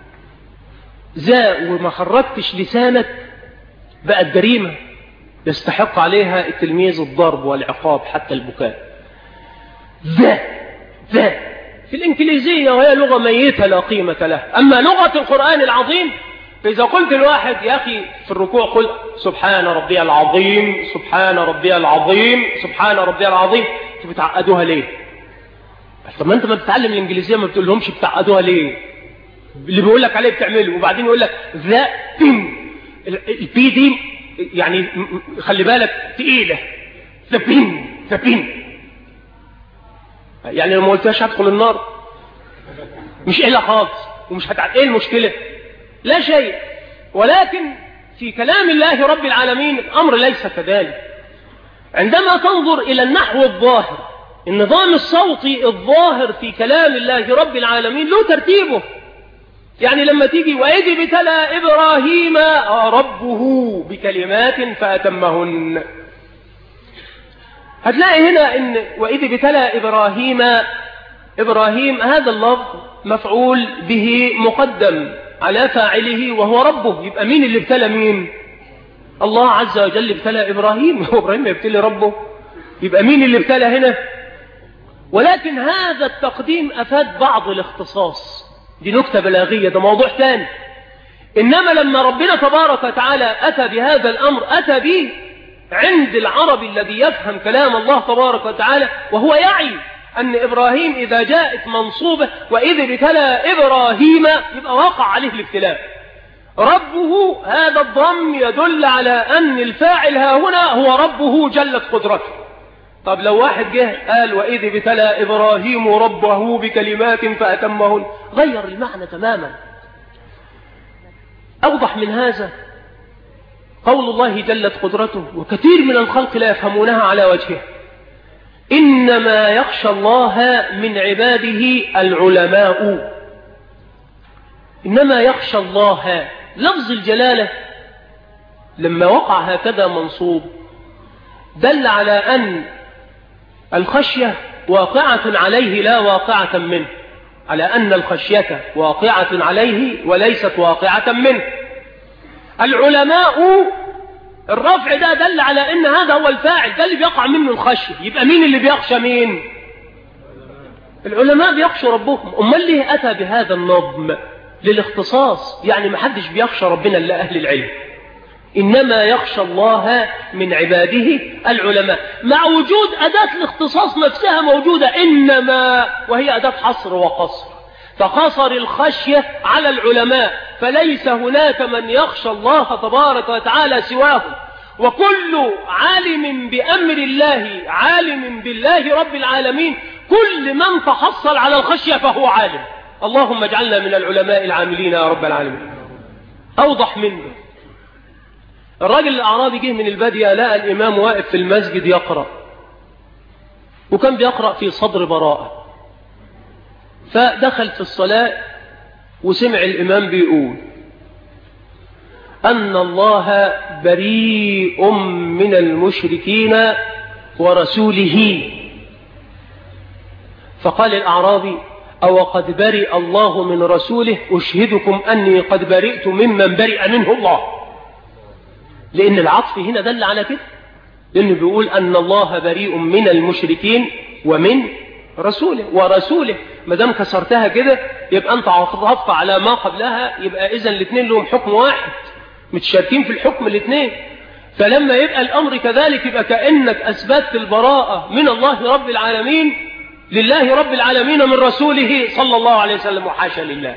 ذا وما خرجتش لسانك بقت جريمة يستحق عليها التلميذ الضرب والعقاب حتى البكاء. ذا ذا في الإنجليزية وهي لغة ميتة لا قيمة لها. أما لغة القرآن العظيم فإذا قلت الواحد يا أخي في الركوع قل سبحان ربي العظيم سبحان ربي العظيم سبحان ربي العظيم، بتعقدوها ليه؟ طب ما أنت ما بتتعلم الإنجليزية ما بتقول لهمش بتعقدوها ليه؟ اللي بيقول لك عليه بتعمله. وبعدين يقول لك ذا بين، البي دي يعني خلي بالك تقيلة، ذا بين ذا بين، يعني لو ما قلتهاش هدخل النار، مش إلا خالص ومش هتعقل. ايه المشكلة؟ لا شيء. ولكن في كلام الله رب العالمين الأمر ليس كذلك. عندما تنظر إلى النحو الظاهر، النظام الصوتي الظاهر في كلام الله رب العالمين له ترتيبه. يعني لما تيجي وإذ ابتلى إبراهيم ربه بكلمات فأتمهن، هتلاقي هنا إن وإذ ابتلى إبراهيم، إبراهيم هذا اللفظ مفعول به مقدم على فاعله وهو ربه. يبقى مين اللي ابتلى مين؟ الله عز وجل ابتلى إبراهيم، وإبراهيم يبتلي ربه، يبقى مين اللي ابتلى هنا؟ ولكن هذا التقديم أفاد بعض الاختصاص، دي نكتة بلاغية، ده موضوع ثاني. إنما لما ربنا تبارك وتعالى أتى بهذا الأمر أتى به عند العربي الذي يفهم كلام الله تبارك وتعالى، وهو يعي أن إبراهيم إذا جاءت منصوبة وإذ ابتلى إبراهيم يبقى وقع عليه الابتلاء. ربه هذا الضم يدل على أن الفاعل ها هنا هو ربه جلت قدرته. طب لو واحد جه قال وإذ ابتلى إبراهيم ربه بكلمات فأتمهن، غير المعنى تماما. أوضح من هذا قول الله جلت قدرته، وكثير من الخلق لا يفهمونها على وجهها، إنما يخشى الله من عباده العلماء. إنما يخشى الله، لفظ الجلالة لما وقع هكذا منصوب دل على أن الخشية واقعة عليه لا واقعة منه. على أن الخشية واقعة عليه وليست واقعة منه. العلماء الرفع ده دل على أن هذا هو الفاعل، ده اللي بيقع منه الخشية. يبقى مين اللي بيخشى مين؟ العلماء بيخشوا ربهم. أمال ليه أتى بهذا النظم للاختصاص؟ يعني ما حدش بيخشى ربنا إلا أهل العلم، إنما يخشى الله من عباده العلماء، مع وجود أداة الاختصاص نفسها موجودة، إنما وهي أداة حصر وقصر، فقصر الخشية على العلماء، فليس هناك من يخشى الله تبارك وتعالى سواه. وكل عالم بأمر الله عالم بالله رب العالمين، كل من تحصل على الخشية فهو عالم. اللهم اجعلنا من العلماء العاملين يا رب العالمين. أوضح منه، الراجل الأعرابي جه من البادية، لقى الإمام واقف في المسجد يقرأ، وكان بيقرأ في صدر براءة، فدخل في الصلاة وسمع الإمام بيقول أن الله بريء من المشركين ورسوله. فقال الأعرابي: أو قد برئ الله من رسوله؟ أشهدكم أني قد برئت ممن برئ منه الله. لأن العطف هنا دل على كده، لأنه بيقول أن الله بريء من المشركين ومن رسوله ورسوله. ما دام كسرتها كده يبقى أنت عطفت على ما قبلها، يبقى إذن الاثنين لهم حكم واحد، متشاركين في الحكم الاثنين. فلما يبقى الأمر كذلك يبقى كأنك أثبتت البراءة من الله رب العالمين لله رب العالمين من رسوله صلى الله عليه وسلم، وحاشا لله.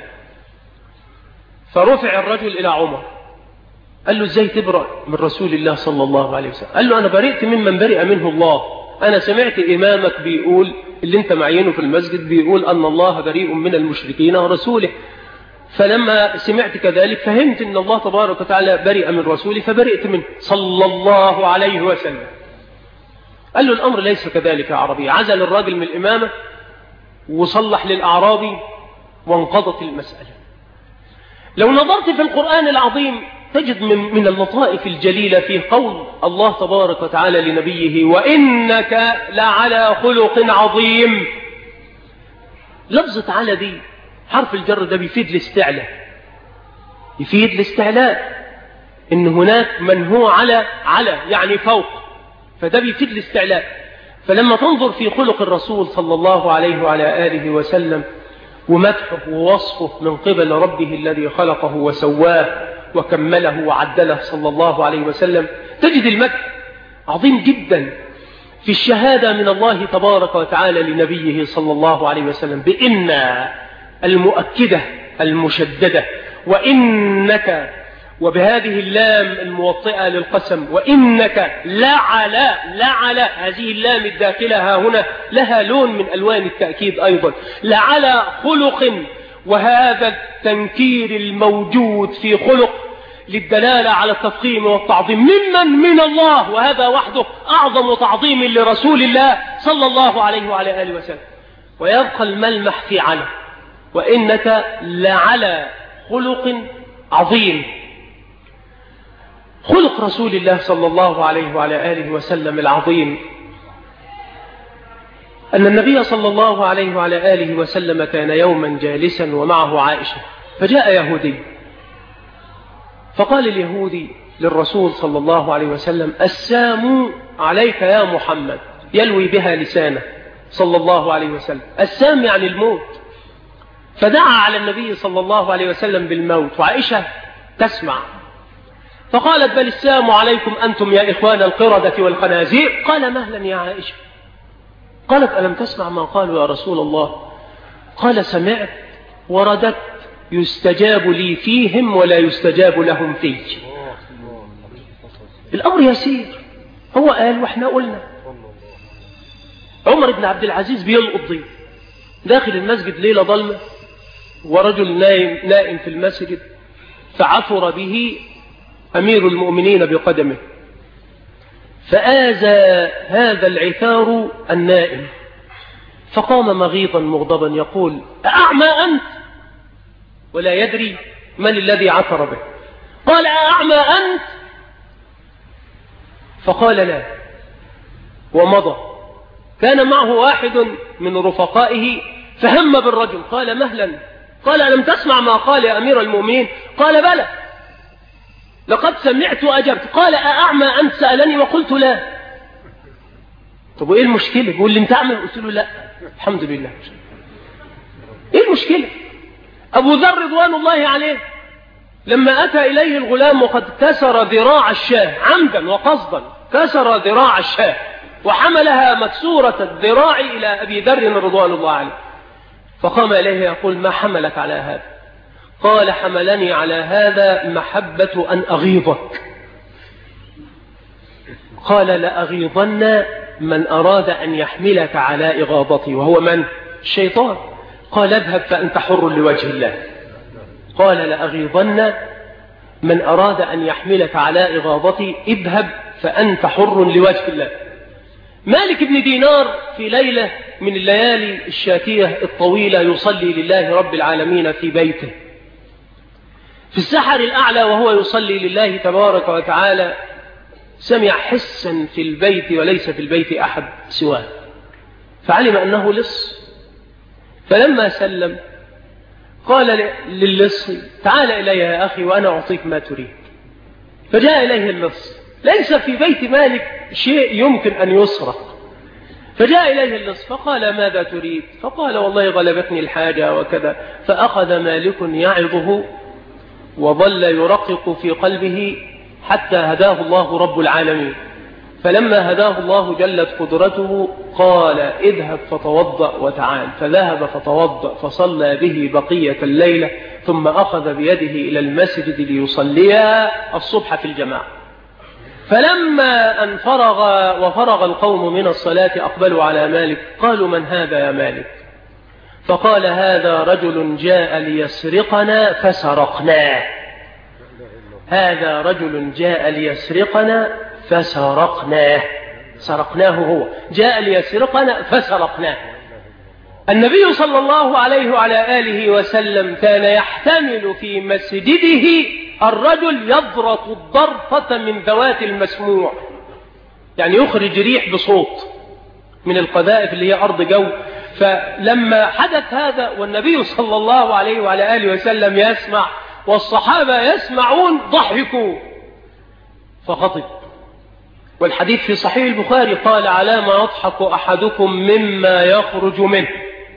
فرفع الرجل إلى عمر، قال له: ازاي تبرأ من رسول الله صلى الله عليه وسلم؟ قال له: أنا برئت ممن برئ منه الله. أنا سمعت إمامك بيقول، اللي انت معينه في المسجد، بيقول أن الله بريء من المشركين ورسوله، فلما سمعت كذلك فهمت أن الله تبارك وتعالى برئ من رسوله فبرئت منه صلى الله عليه وسلم. قال له: الأمر ليس كذلك يا عربي. عزل الراجل من الإمامة وصلح للأعرابي وانقضت المسألة. لو نظرت في القرآن العظيم تجد من, من اللطائف الجليلة في قول الله تبارك وتعالى لنبيه: وإنك لعلى خلق عظيم. لفظة على دي حرف الجر ده بيفيد الاستعلاء، يفيد الاستعلاء، إن هناك من هو على على يعني فوق، فده بيفيد الاستعلاء. فلما تنظر في خلق الرسول صلى الله عليه وعلى آله وسلم ومدحه ووصفه من قبل ربه الذي خلقه وسواه وكمله وعدله صلى الله عليه وسلم، تجد المدح عظيم جدا في الشهادة من الله تبارك وتعالى لنبيه صلى الله عليه وسلم بإن المؤكدة المشددة، وإنك، وبهذه اللام الموطئة للقسم، وإنك لعلى لعلى هذه اللام الداخلة ها هنا لها لون من ألوان التأكيد أيضا، لعلى خلق. وهذا التنكير الموجود في خلق للدلالة على التفخيم والتعظيم ممن من الله، وهذا وحده أعظم تعظيم لرسول الله صلى الله عليه وعلى آله وسلم. ويبقى الملمح في على، وإنك لعلى خلق عظيم. خلق رسول الله صلى الله عليه وعلى آله وسلم العظيم أن النبي صلى الله عليه وعلى آله وسلم كان يوما جالسا ومعه عائشة، فجاء يهودي فقال اليهودي للرسول صلى الله عليه وسلم: السام عليك يا محمد، يلوي بها لسانه صلى الله عليه وسلم. السام يعني الموت، فدعا على النبي صلى الله عليه وسلم بالموت، وعائشة تسمع، فقالت: بل السام عليكم أنتم يا إخوان القردة والخنازير. قال: مهلا يا عائشة. قالت: ألم تسمع ما قالوا يا رسول الله؟ قال: سمعت وردت، يستجاب لي فيهم ولا يستجاب لهم في. الأمر يسير، هو قال وإحنا قلنا. عمر بن عبد العزيز بيلقط ضيف داخل المسجد ليلة ظلمة، ورجل نائم, نائم في المسجد، فعثر به أمير المؤمنين بقدمه، فآذى هذا العثار النائم، فقام مغيظا مغضبا يقول: أأعمى أنت؟ ولا يدري من الذي عثر به. قال: أأعمى أنت؟ فقال: لا، ومضى. كان معه واحد من رفقائه فهم بالرجل قال مهلا. قال ألم تسمع ما قال يا أمير المؤمنين؟ قال بلى لقد سمعت وأجبت. قال أأعمى أنت سألني وقلت لا. طب وإيه المشكلة؟ يقول لي أنت أعمى؟ قلت له لا. الحمد لله. إيه المشكلة؟ أبو ذر رضوان الله عليه لما أتى إليه الغلام وقد كسر ذراع الشاة عمدا وقصدا، كسر ذراع الشاة وحملها مكسورة الذراع إلى أبي ذر رضوان الله عليه، فقام إليه يقول ما حملك على هذا؟ قال حملني على هذا محبة أن أغيظك. قال لأغيظن من أراد أن يحملك على إغاظتي، وهو من؟ الشيطان. قال اذهب فأنت حر لوجه الله. قال لأغيظن من أراد أن يحملك على إغاظتي، اذهب فأنت حر لوجه الله. مالك بن دينار في ليلة من الليالي الشاتية الطويلة يصلي لله رب العالمين في بيته في السحر الأعلى، وهو يصلي لله تبارك وتعالى سمع حسا في البيت وليس في البيت أحد سواه، فعلم أنه لص. فلما سلم قال للص تعال إلي يا أخي وأنا أعطيك ما تريد. فجاء إليه اللص، ليس في بيت مالك شيء يمكن أن يسرق، فجاء إليه اللص فقال ماذا تريد؟ فقال والله غلبتني الحاجة وكذا. فأخذ مالك يعظه وظل يرقق في قلبه حتى هداه الله رب العالمين. فلما هداه الله جلت قدرته قال اذهب فتوضأ وتعال. فذهب فتوضأ فصلى به بقية الليلة، ثم أخذ بيده إلى المسجد ليصليها الصبح في الجماعة. فلما أن فرغ وفرغ القوم من الصلاة أقبلوا على مالك، قالوا من هذا يا مالك؟ فقال هذا رجل جاء ليسرقنا فسرقناه. هذا رجل جاء ليسرقنا فسرقناه. سرقناه، هو جاء ليسرقنا فسرقناه. النبي صلى الله عليه وعلى آله وسلم كان يحتمل في مسجده الرجل يضرط الضرطة من ذوات المسموع، يعني يخرج ريح بصوت من القذائف اللي هي أرض جو. فلما حدث هذا والنبي صلى الله عليه وعلى آله وسلم يسمع والصحابة يسمعون ضحكوا فغضب. والحديث في صحيح البخاري قال على ما يضحك أحدكم مما يخرج منه،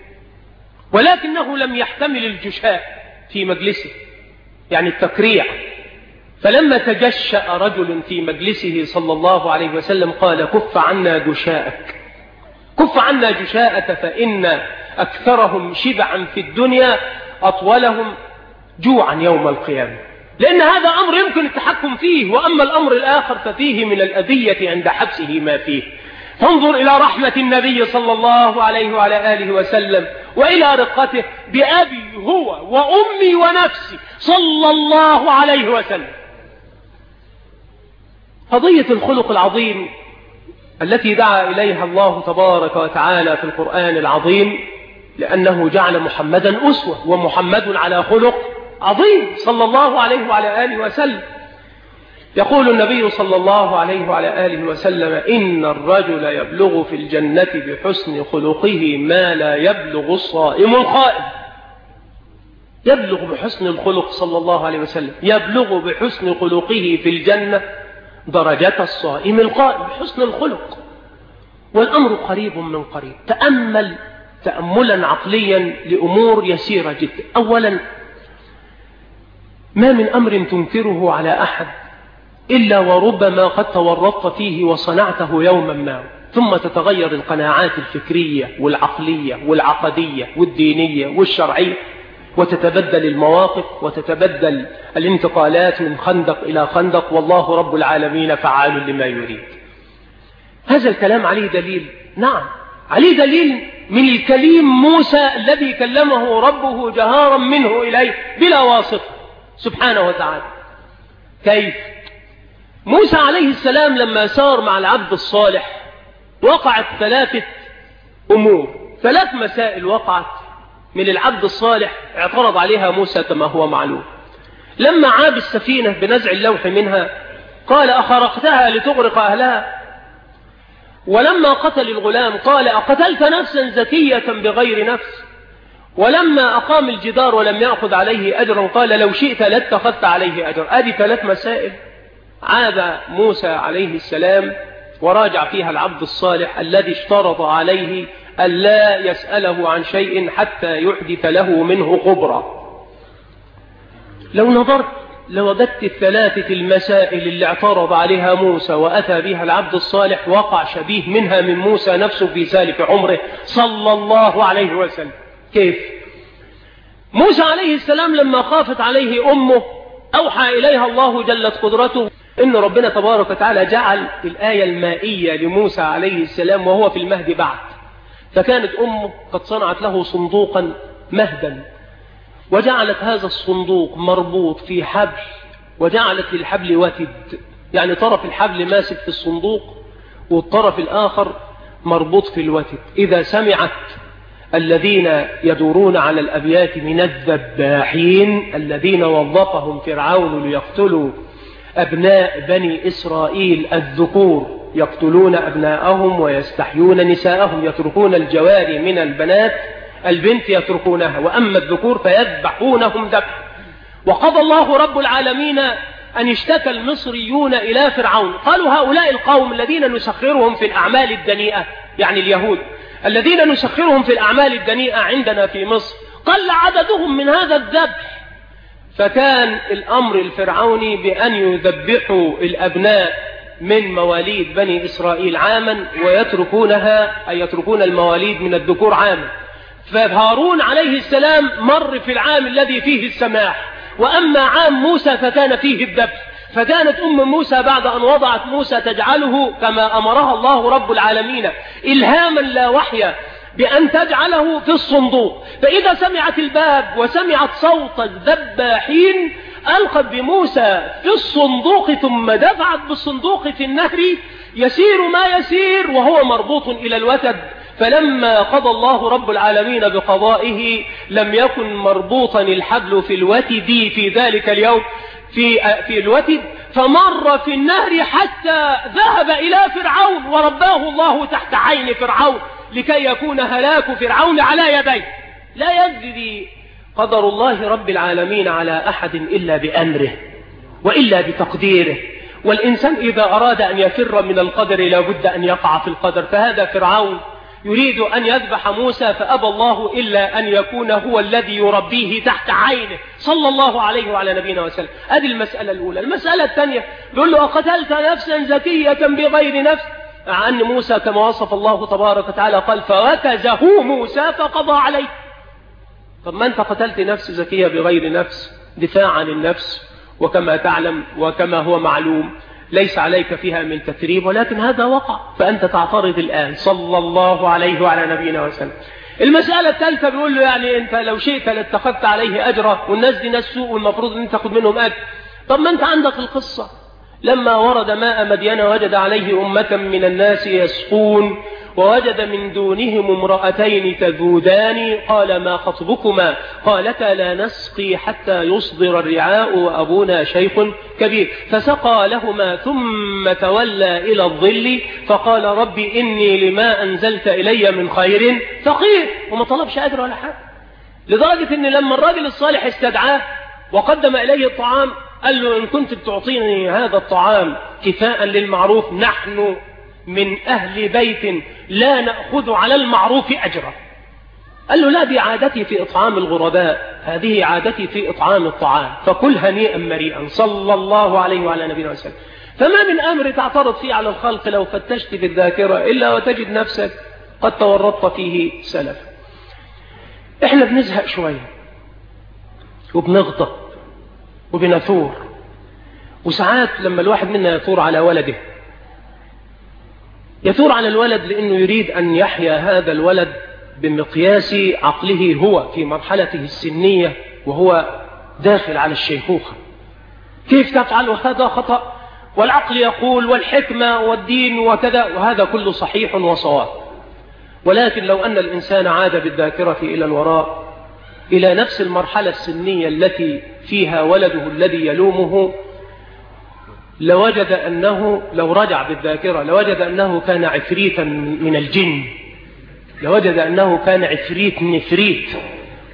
ولكنه لم يحتمل الجشاء في مجلسه، يعني التكريع. فلما تجشأ رجل في مجلسه صلى الله عليه وسلم قال كف عنا جشاءك، كف عنا جشاءك، فإن أكثرهم شبعا في الدنيا أطولهم جوعا يوم القيامة. لأن هذا أمر يمكن التحكم فيه، وأما الأمر الآخر ففيه من الأذية عند حبسه ما فيه. فانظر إلى رحمة النبي صلى الله عليه وعلى آله وسلم وإلى رقته بأبي هو وأمي ونفسي صلى الله عليه وسلم. قضية الخلق العظيم التي دعا إليها الله تبارك وتعالى في القرآن العظيم، لأنه جعل محمدا أسوة، ومحمد على خلق عظيم صلى الله عليه وعلى آله وسلم. يقول النبي صلى الله عليه وعلى آله وسلم إن الرجل يبلغ في الجنة بحسن خلقه ما لا يبلغ الصائم القائم. يبلغ بحسن الخلق صلى الله عليه وسلم، يبلغ بحسن خلقه في الجنة درجة الصائم القائم بحسن الخلق. والأمر قريب من قريب. تأمل تأملا عقليا لأمور يسيرة جدا. أولا، ما من أمر تنكره على أحد إلا وربما قد تورطت فيه وصنعته يوما ما، ثم تتغير القناعات الفكرية والعقلية والعقدية والدينية والشرعية، وتتبدل المواقف وتتبدل الانتقالات من خندق إلى خندق، والله رب العالمين فعال لما يريد. هذا الكلام عليه دليل؟ نعم، عليه دليل من الكليم موسى الذي كلمه ربه جهارا منه إليه بلا واسطة سبحانه وتعالى. كيف؟ موسى عليه السلام لما سار مع العبد الصالح وقعت ثلاثة أمور، ثلاث مسائل وقعت من العبد الصالح اعترض عليها موسى كما هو معلوم. لما عاب السفينة بنزع اللوح منها قال أخرقتها لتغرق أهلها. ولما قتل الغلام قال أقتلت نفسا زكية بغير نفس. ولما أقام الجدار ولم يأخذ عليه أجرا قال لو شئت لاتخذت عليه أجر. هذه ثلاث مسائل عاد موسى عليه السلام وراجع فيها العبد الصالح الذي اشترط عليه ألا يسأله عن شيء حتى يحدث له منه خبرة. لو نظرت لوجدت الثلاثة المسائل اللي اعترض عليها موسى وأتى بها العبد الصالح وقع شبيه منها من موسى نفسه في سالف عمره صلى الله عليه وسلم. كيف؟ موسى عليه السلام لما خافت عليه أمه أوحى إليها الله جلت قدرته إن ربنا تبارك وتعالى جعل الآية المائية لموسى عليه السلام وهو في المهد بعد، فكانت أمه قد صنعت له صندوقا مهدا وجعلت هذا الصندوق مربوط في حبل وجعلت للحبل وتد، يعني طرف الحبل ماسك في الصندوق والطرف الآخر مربوط في الوتد. إذا سمعت الذين يدورون على الأبيات من الذباحين الذين وظفهم فرعون ليقتلوا أبناء بني إسرائيل الذكور يقتلون أبناءهم ويستحيون نساءهم يتركون الجواري من البنات البنت يتركونها وأما الذكور فيذبحونهم ذبحا. وقضى الله رب العالمين أن اشتكى المصريون إلى فرعون قالوا هؤلاء القوم الذين نسخرهم في الأعمال الدنيئة، يعني اليهود الذين نسخرهم في الأعمال الدنيئة عندنا في مصر قل عددهم من هذا الذبح. فكان الأمر الفرعوني بأن يذبحوا الأبناء من مواليد بني إسرائيل عاما ويتركونها أي يتركون المواليد من الذكور عاما. فهارون عليه السلام مر في العام الذي فيه السماح، وأما عام موسى فكان فيه الذبح. فكانت أم موسى بعد أن وضعت موسى تجعله كما أمرها الله رب العالمين إلهاما لا وحيا بأن تجعله في الصندوق، فإذا سمعت الباب وسمعت صوت الذباحين ألقت بموسى في الصندوق ثم دفعت بالصندوق في النهر يسير ما يسير وهو مربوط إلى الوتد. فلما قضى الله رب العالمين بقضائه لم يكن مربوطا الحبل في الوتد في ذلك اليوم في في الوتد، فمر في النهر حتى ذهب إلى فرعون ورباه الله تحت عين فرعون لكي يكون هلاك فرعون على يديه. لا يجري قدر الله رب العالمين على أحد إلا بأمره وإلا بتقديره، والإنسان إذا أراد أن يفر من القدر لا بد أن يقع في القدر. فهذا فرعون يريد أن يذبح موسى فأبى الله إلا أن يكون هو الذي يربيه تحت عينه صلى الله عليه وعلى نبينا وسلم. هذه المسألة الأولى. المسألة الثانية يقول له أقتلت نفسا زكية بغير نفس، مع أن موسى كما وصف الله تبارك وتعالى قال فوكزه موسى فقضى عليه. طب ما أنت قتلت نفس زكية بغير نفس دفاع عن النفس، وكما تعلم وكما هو معلوم ليس عليك فيها من تثريب، ولكن هذا وقع فأنت تعترض الآن صلى الله عليه وعلى نبينا وسلم. المسألة الثالثة بيقول له يعني أنت لو شئت لاتخذت عليه أجرا، والناس دي ناس سوء والمفروض أن تأخذ منهم أجر. طب ما أنت عندك القصة لما ورد ماء مدين وجد عليه أمة من الناس يسقون ووجد من دونهم امرأتين تذودان قال ما خطبكما قالتا لا نسقي حتى يصدر الرعاء وأبونا شيخ كبير، فسقى لهما ثم تولى إلى الظل فقال رب إني لما أنزلت إلي من خير فقير، وما طلبش أجر ولا حاجة. لدرجة أن لما الراجل الصالح استدعاه وقدم إليه الطعام قال له إن كنت بتعطيني هذا الطعام كفاء للمعروف نحن من أهل بيت لا نأخذ على المعروف أجرا. قال له لا، دي عادتي في إطعام الغرباء، هذه عادتي في إطعام الطعام، فكل هنيئا مريئا صلى الله عليه وعلى نبينا وسلم. فما من أمر تعترض فيه على الخلق لو فتشت في الذاكرة إلا وتجد نفسك قد تورطت فيه سلف. إحنا بنزهق شوية وبنغضب وبنثور، وساعات لما الواحد منا يثور على ولده يثور على الولد لأنه يريد أن يحيا هذا الولد بمقياس عقله هو في مرحلته السنية وهو داخل على الشيخوخة. كيف تفعل وهذا خطأ، والعقل يقول والحكمة والدين وكذا، وهذا كله صحيح وصواب. ولكن لو أن الإنسان عاد بالذاكرة إلى الوراء إلى نفس المرحلة السنية التي فيها ولده الذي يلومه لوجد أنه لو رجع بالذاكرة لوجد أنه كان عفريتا من الجن، لوجد أنه كان عفريت نفريت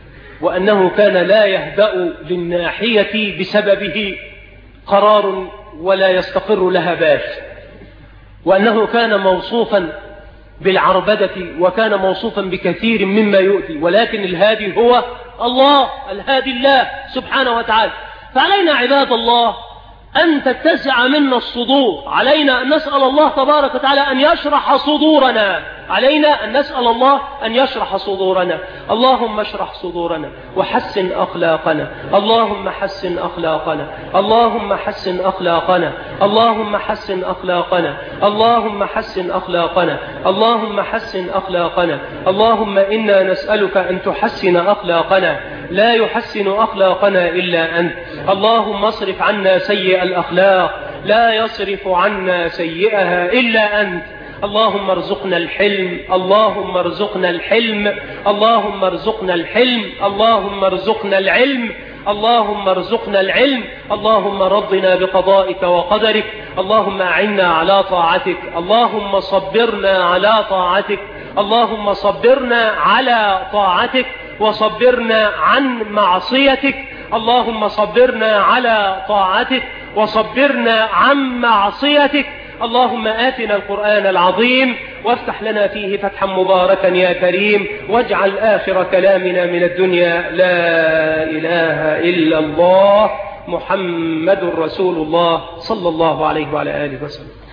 وأنه كان لا يهدأ للناحية بسببه قرار ولا يستقر لها بال، وأنه كان موصوفا بالعربدة وكان موصوفا بكثير مما يؤذي، ولكن الهادي هو الله، الهادي الله سبحانه وتعالى. فعلينا عباد الله أن تتسع منا الصدور، علينا أن نسأل الله تبارك وتعالى أن يشرح صدورنا، علينا أن نسأل الله أن يشرح صدورنا. اللهم اشرح صدورنا وحسن أخلاقنا، اللهم حسن أخلاقنا، اللهم حسن أخلاقنا، اللهم حسن أخلاقنا، اللهم حسن أخلاقنا، اللهم حسن أخلاقنا. اللهم إنا نسألك أن تحسن أخلاقنا، لا يحسن أخلاقنا إلا أنت. اللهم اصرف عنا سيئ الأخلاق، لا يصرف عنا سيئها إلا أنت. اللهم ارزقنا الحلم، اللهم ارزقنا الحلم، اللهم ارزقنا الحلم، اللهم ارزقنا العلم، اللهم ارزقنا العلم. اللهم رضنا بقضائك وقدرك، اللهم أعنا على طاعتك، اللهم صبرنا على طاعتك، اللهم صبرنا على طاعتك وصبرنا عن معصيتك، اللهم صبرنا على طاعتك وصبرنا عن معصيتك. اللهم آتنا القرآن العظيم وافتح لنا فيه فتحا مباركا يا كريم، واجعل آخر كلامنا من الدنيا لا إله إلا الله محمد رسول الله صلى الله عليه وعلى آله وسلم.